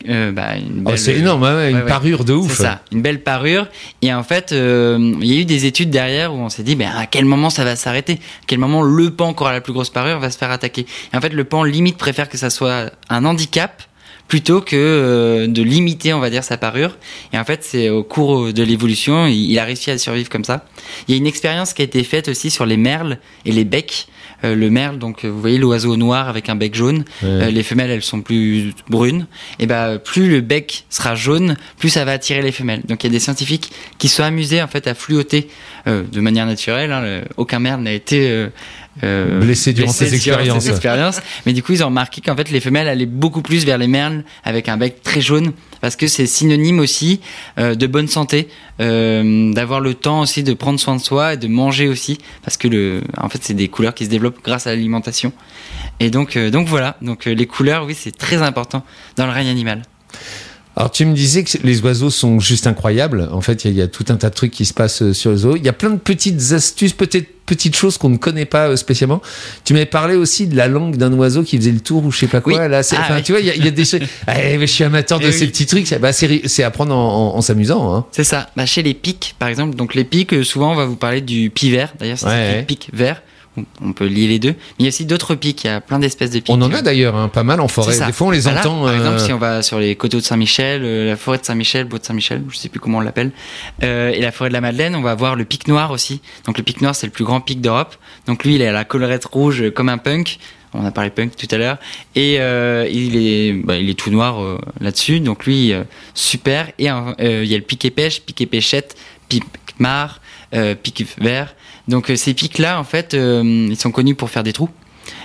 c'est énorme, une parure de ouf. C'est ça, une belle parure. Et en fait, il y a eu des études derrière où on s'est dit, à quel moment ça va s'arrêter ? À quel moment le paon qui aura la plus grosse parure va se faire attaquer ? Et en fait, le paon, limite, préfère que ça soit un handicap plutôt que de limiter, on va dire, sa parure. Et en fait, c'est au cours de l'évolution, il a réussi à survivre comme ça. Il y a une expérience qui a été faite aussi sur les merles et les becs. Le merle, donc vous voyez l'oiseau noir avec un bec jaune. Les femelles, elles sont plus brunes. Et plus le bec sera jaune, plus ça va attirer les femelles. Donc il y a des scientifiques qui sont amusés en fait à fluoter de manière naturelle. Aucun merle n'a été blessé durant ces expériences. Mais du coup, ils ont remarqué qu'en fait, les femelles allaient beaucoup plus vers les merles avec un bec très jaune, parce que c'est synonyme aussi de bonne santé, d'avoir le temps aussi de prendre soin de soi et de manger aussi, parce que en fait, c'est des couleurs qui se développent grâce à l'alimentation. Et donc voilà. Donc les couleurs, oui, c'est très important dans le règne animal. Alors tu me disais que les oiseaux sont juste incroyables. En fait, il y a tout un tas de trucs qui se passent sur les oiseaux. Il y a plein de petites astuces, peut-être petites choses qu'on ne connaît pas spécialement. Tu m'avais parlé aussi de la langue d'un oiseau qui faisait le tour ou je sais pas quoi. Oui. Là, oui. Tu vois, il y a des choses. Je suis amateur de ces petits trucs. C'est apprendre en s'amusant. Hein. C'est ça. Chez les pics, par exemple. Donc les pics, souvent on va vous parler du pic vert. D'ailleurs, c'est le pic vert. On peut lier les deux. Mais il y a aussi d'autres pics. Il y a plein d'espèces de pics. On en a d'ailleurs pas mal en forêt. Des fois, on les entend. Par exemple, si on va sur les coteaux de Saint-Michel, la forêt de Saint-Michel, bois de Saint-Michel, je sais plus comment on l'appelle, et la forêt de la Madeleine, on va avoir le pic noir aussi. Donc le pic noir, c'est le plus grand pic d'Europe. Donc lui, il a la collerette rouge comme un punk. On a parlé punk tout à l'heure. Et il est tout noir là-dessus. Donc lui, super. Et il y a le pic épêche, pic épêchette, pic mare, pic vert. Donc ces pics-là, en fait, ils sont connus pour faire des trous.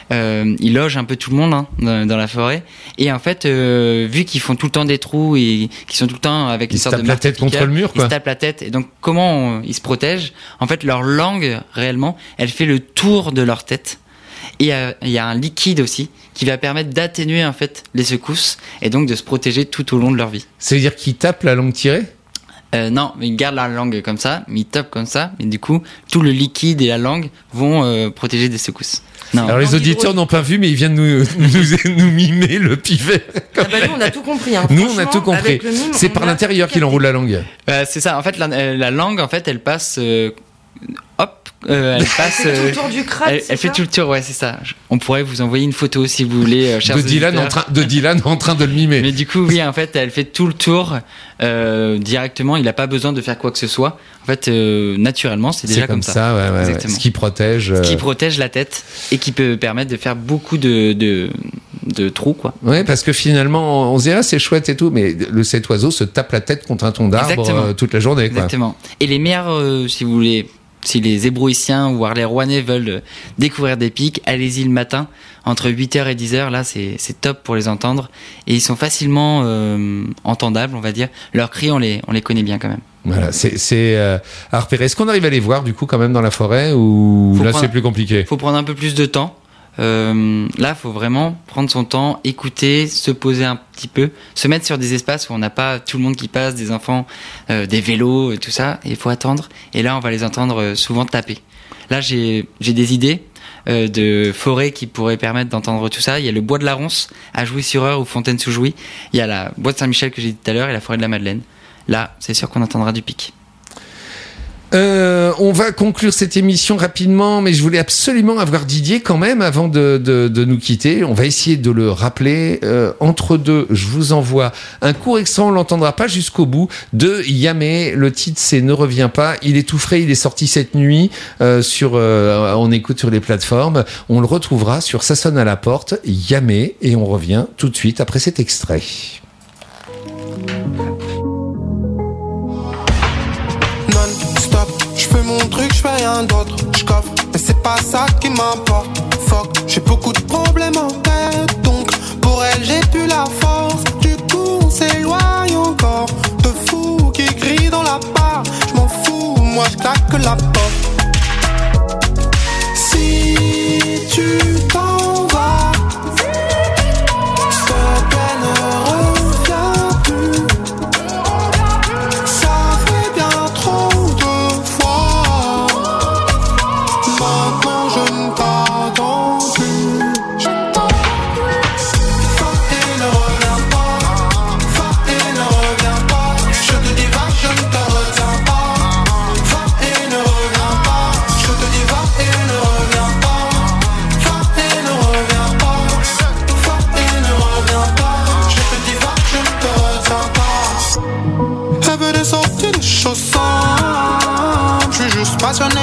Ils logent un peu tout le monde dans la forêt. Et en fait, vu qu'ils font tout le temps des trous et qu'ils sont tout le temps avec une sorte de marque, ils se tapent la tête contre le mur, quoi. Ils se tapent la tête. Et donc, comment ils se protègent ? En fait, leur langue, réellement, elle fait le tour de leur tête. Et il y a un liquide aussi qui va permettre d'atténuer en fait les secousses et donc de se protéger tout au long de leur vie. Ça veut dire qu'ils tapent la langue tirée ? Non, mais il garde la langue comme ça, mais il tape comme ça, et du coup, tout le liquide et la langue vont protéger des secousses. Non. Alors les auditeurs n'ont pas vu, mais ils viennent nous mimer le pivet. Nous on a tout compris. Hein. Nous on a tout compris. Mime, c'est par l'intérieur qu'il enroule la langue. C'est ça. En fait, la langue, en fait, elle passe. Elle passe. Elle fait tout le tour du crâne. Elle fait tout le tour, ouais, c'est ça. On pourrait vous envoyer une photo si vous voulez, chers Dylan en train de le mimer. Mais du coup, oui, en fait, elle fait tout le tour directement. Il n'a pas besoin de faire quoi que ce soit. En fait, naturellement, c'est déjà comme ça. Ouais. Ce qui protège. Ce qui protège la tête et qui peut permettre de faire beaucoup de trous, quoi. Ouais, parce que finalement, on se dit c'est chouette et tout, mais cet oiseau se tape la tête contre un tronc d'arbre toute la journée, quoi. Exactement. Et les meilleurs, si vous voulez. Si les hébrouissiens ou les Rouennais veulent découvrir des pics, allez-y le matin, entre 8h et 10h, là c'est top pour les entendre. Et ils sont facilement entendables, on va dire. Leurs cris, on les connaît bien quand même. Voilà, c'est à repérer. Est-ce qu'on arrive à les voir du coup quand même dans la forêt ou là c'est plus compliqué ? Faut prendre un peu plus de temps. Là, faut vraiment prendre son temps, écouter, se poser un petit peu, se mettre sur des espaces où on n'a pas tout le monde qui passe, des enfants, des vélos, tout ça. Et il faut attendre. Et là, on va les entendre souvent taper. Là, j'ai des idées de forêts qui pourraient permettre d'entendre tout ça. Il y a le bois de la Ronce à Jouy-sur-Eure ou Fontaine-sous-Jouy. Il y a la bois de Saint-Michel que j'ai dit tout à l'heure et la forêt de la Madeleine. Là, c'est sûr qu'on entendra du pic. On va conclure cette émission rapidement, mais je voulais absolument avoir Didier quand même avant de nous quitter. On va essayer de le rappeler. Entre deux, je vous envoie un court extrait, on l'entendra pas jusqu'au bout, de Yamé. Le titre c'est Ne reviens pas. Il est tout frais, il est sorti cette nuit on écoute sur les plateformes. On le retrouvera sur Ça sonne à la porte, Yamé, et on revient tout de suite après cet extrait. Mon truc, je fais rien d'autre, je coffre, mais c'est pas ça qui m'importe. Fuck, j'ai beaucoup de problèmes en tête, donc pour elle j'ai plus la force. Du coup on s'éloigne encore, de fous qui crient dans la part. Je m'en fous, moi je claque la porte. Si tu t'en vas, s'il te plaît ne reviens plus. Ça fait bien trop de fois. Maintenant je ne t'attends plus. Va et ne reviens pas. Va et ne reviens pas. Je te dis va, je ne te retiens pas. Va et ne reviens pas. Je te dis va et ne reviens pas. Va et ne reviens pas. Va et ne reviens pas. Je te dis va, je ne te retiens pas. Elle veut des sorties, des choses simples. Je suis juste passionné.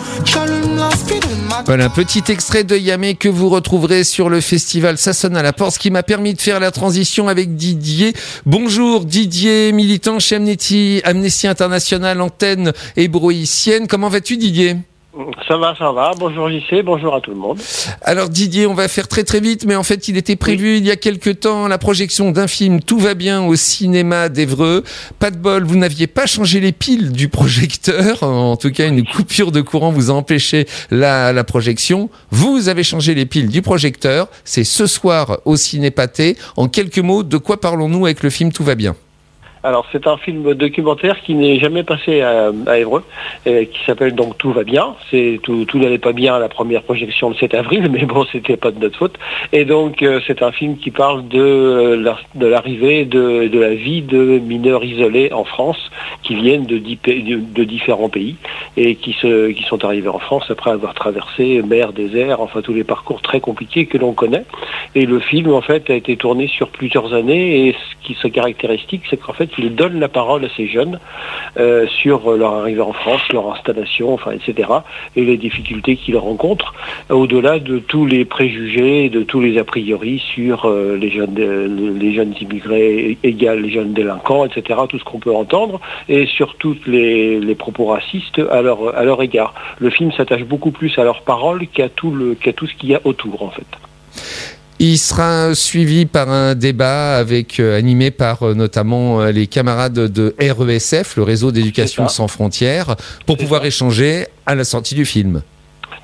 Voilà, un petit extrait de Yamé que vous retrouverez sur le festival Ça sonne à la porte, ce qui m'a permis de faire la transition avec Didier. Bonjour Didier, militant chez Amnesty International, antenne hébroïcienne. Comment vas-tu Didier ? Ça va. Bonjour JC, bonjour à tout le monde. Alors Didier, on va faire très très vite, mais en fait il était prévu il y a quelque temps la projection d'un film Tout va bien au cinéma d'Évreux. Pas de bol, vous n'aviez pas changé les piles du projecteur. En tout cas, une coupure de courant vous a empêché la projection. Vous avez changé les piles du projecteur. C'est ce soir au Ciné Pathé. En quelques mots, de quoi parlons-nous avec le film Tout va bien ? Alors c'est un film documentaire qui n'est jamais passé à Évreux, qui s'appelle donc Tout va bien. Tout n'allait pas bien à la première projection le 7 avril, mais bon, c'était pas de notre faute. Et donc c'est un film qui parle de l'arrivée de la vie de mineurs isolés en France, qui viennent de différents pays et qui sont arrivés en France après avoir traversé mer, désert, enfin tous les parcours très compliqués que l'on connaît. Et le film en fait a été tourné sur plusieurs années, et ce qui se caractéristique, c'est qu'en fait il donne la parole à ces jeunes sur leur arrivée en France, leur installation, enfin, etc. et les difficultés qu'ils rencontrent, au-delà de tous les préjugés, de tous les a priori sur les jeunes immigrés égale les jeunes délinquants, etc. Tout ce qu'on peut entendre, et sur toutes les propos racistes à leur égard. Le film s'attache beaucoup plus à leurs paroles qu'à tout ce qu'il y a autour, en fait. Il sera suivi par un débat animé par notamment les camarades de RESF, le réseau d'éducation sans frontières, pour pouvoir échanger à la sortie du film.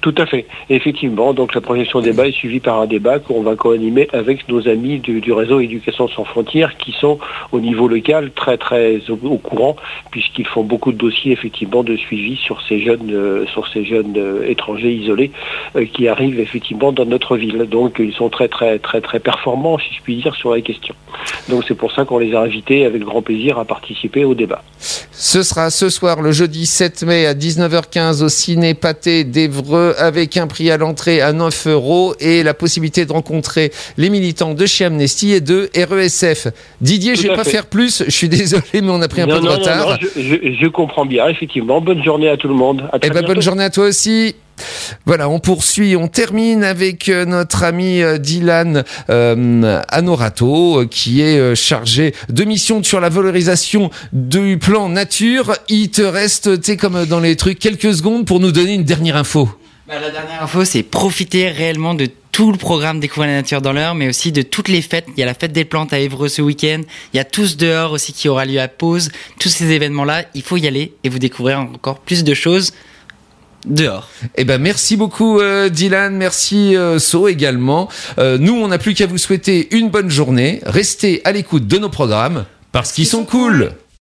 Tout à fait. Et effectivement, donc la projection débat est suivie par un débat qu'on va co-animer avec nos amis du réseau Éducation sans frontières qui sont au niveau local très très au courant puisqu'ils font beaucoup de dossiers effectivement de suivi sur ces jeunes étrangers isolés qui arrivent effectivement dans notre ville. Donc ils sont très très très très performants, si je puis dire, sur la question. Donc c'est pour ça qu'on les a invités avec grand plaisir à participer au débat. Ce sera ce soir, le jeudi 7 mai à 19h15 au Ciné Pâté d'Évreux avec un prix à l'entrée à 9 € et la possibilité de rencontrer les militants de chez Amnesty et de RESF. Didier, je ne vais pas faire plus, je suis désolé mais on a pris un peu de retard. Non, je comprends bien, effectivement. Bonne journée à tout le monde. Bonne journée à toi aussi. Voilà, on poursuit, on termine avec notre ami Dylan Anorato qui est chargé de mission sur la valorisation du plan nature. Il te reste, tu sais, comme dans les trucs, quelques secondes pour nous donner une dernière info. La dernière info, c'est profiter réellement de tout le programme Découvrir la nature dans l'heure, mais aussi de toutes les fêtes. Il y a la fête des plantes à Évreux ce week-end. Il y a Tous dehors aussi qui aura lieu à Pause. Tous ces événements-là, il faut y aller et vous découvrir encore plus de choses dehors. Merci beaucoup Dylan, merci So également. Nous, on n'a plus qu'à vous souhaiter une bonne journée. Restez à l'écoute de nos programmes parce qu'ils sont cool.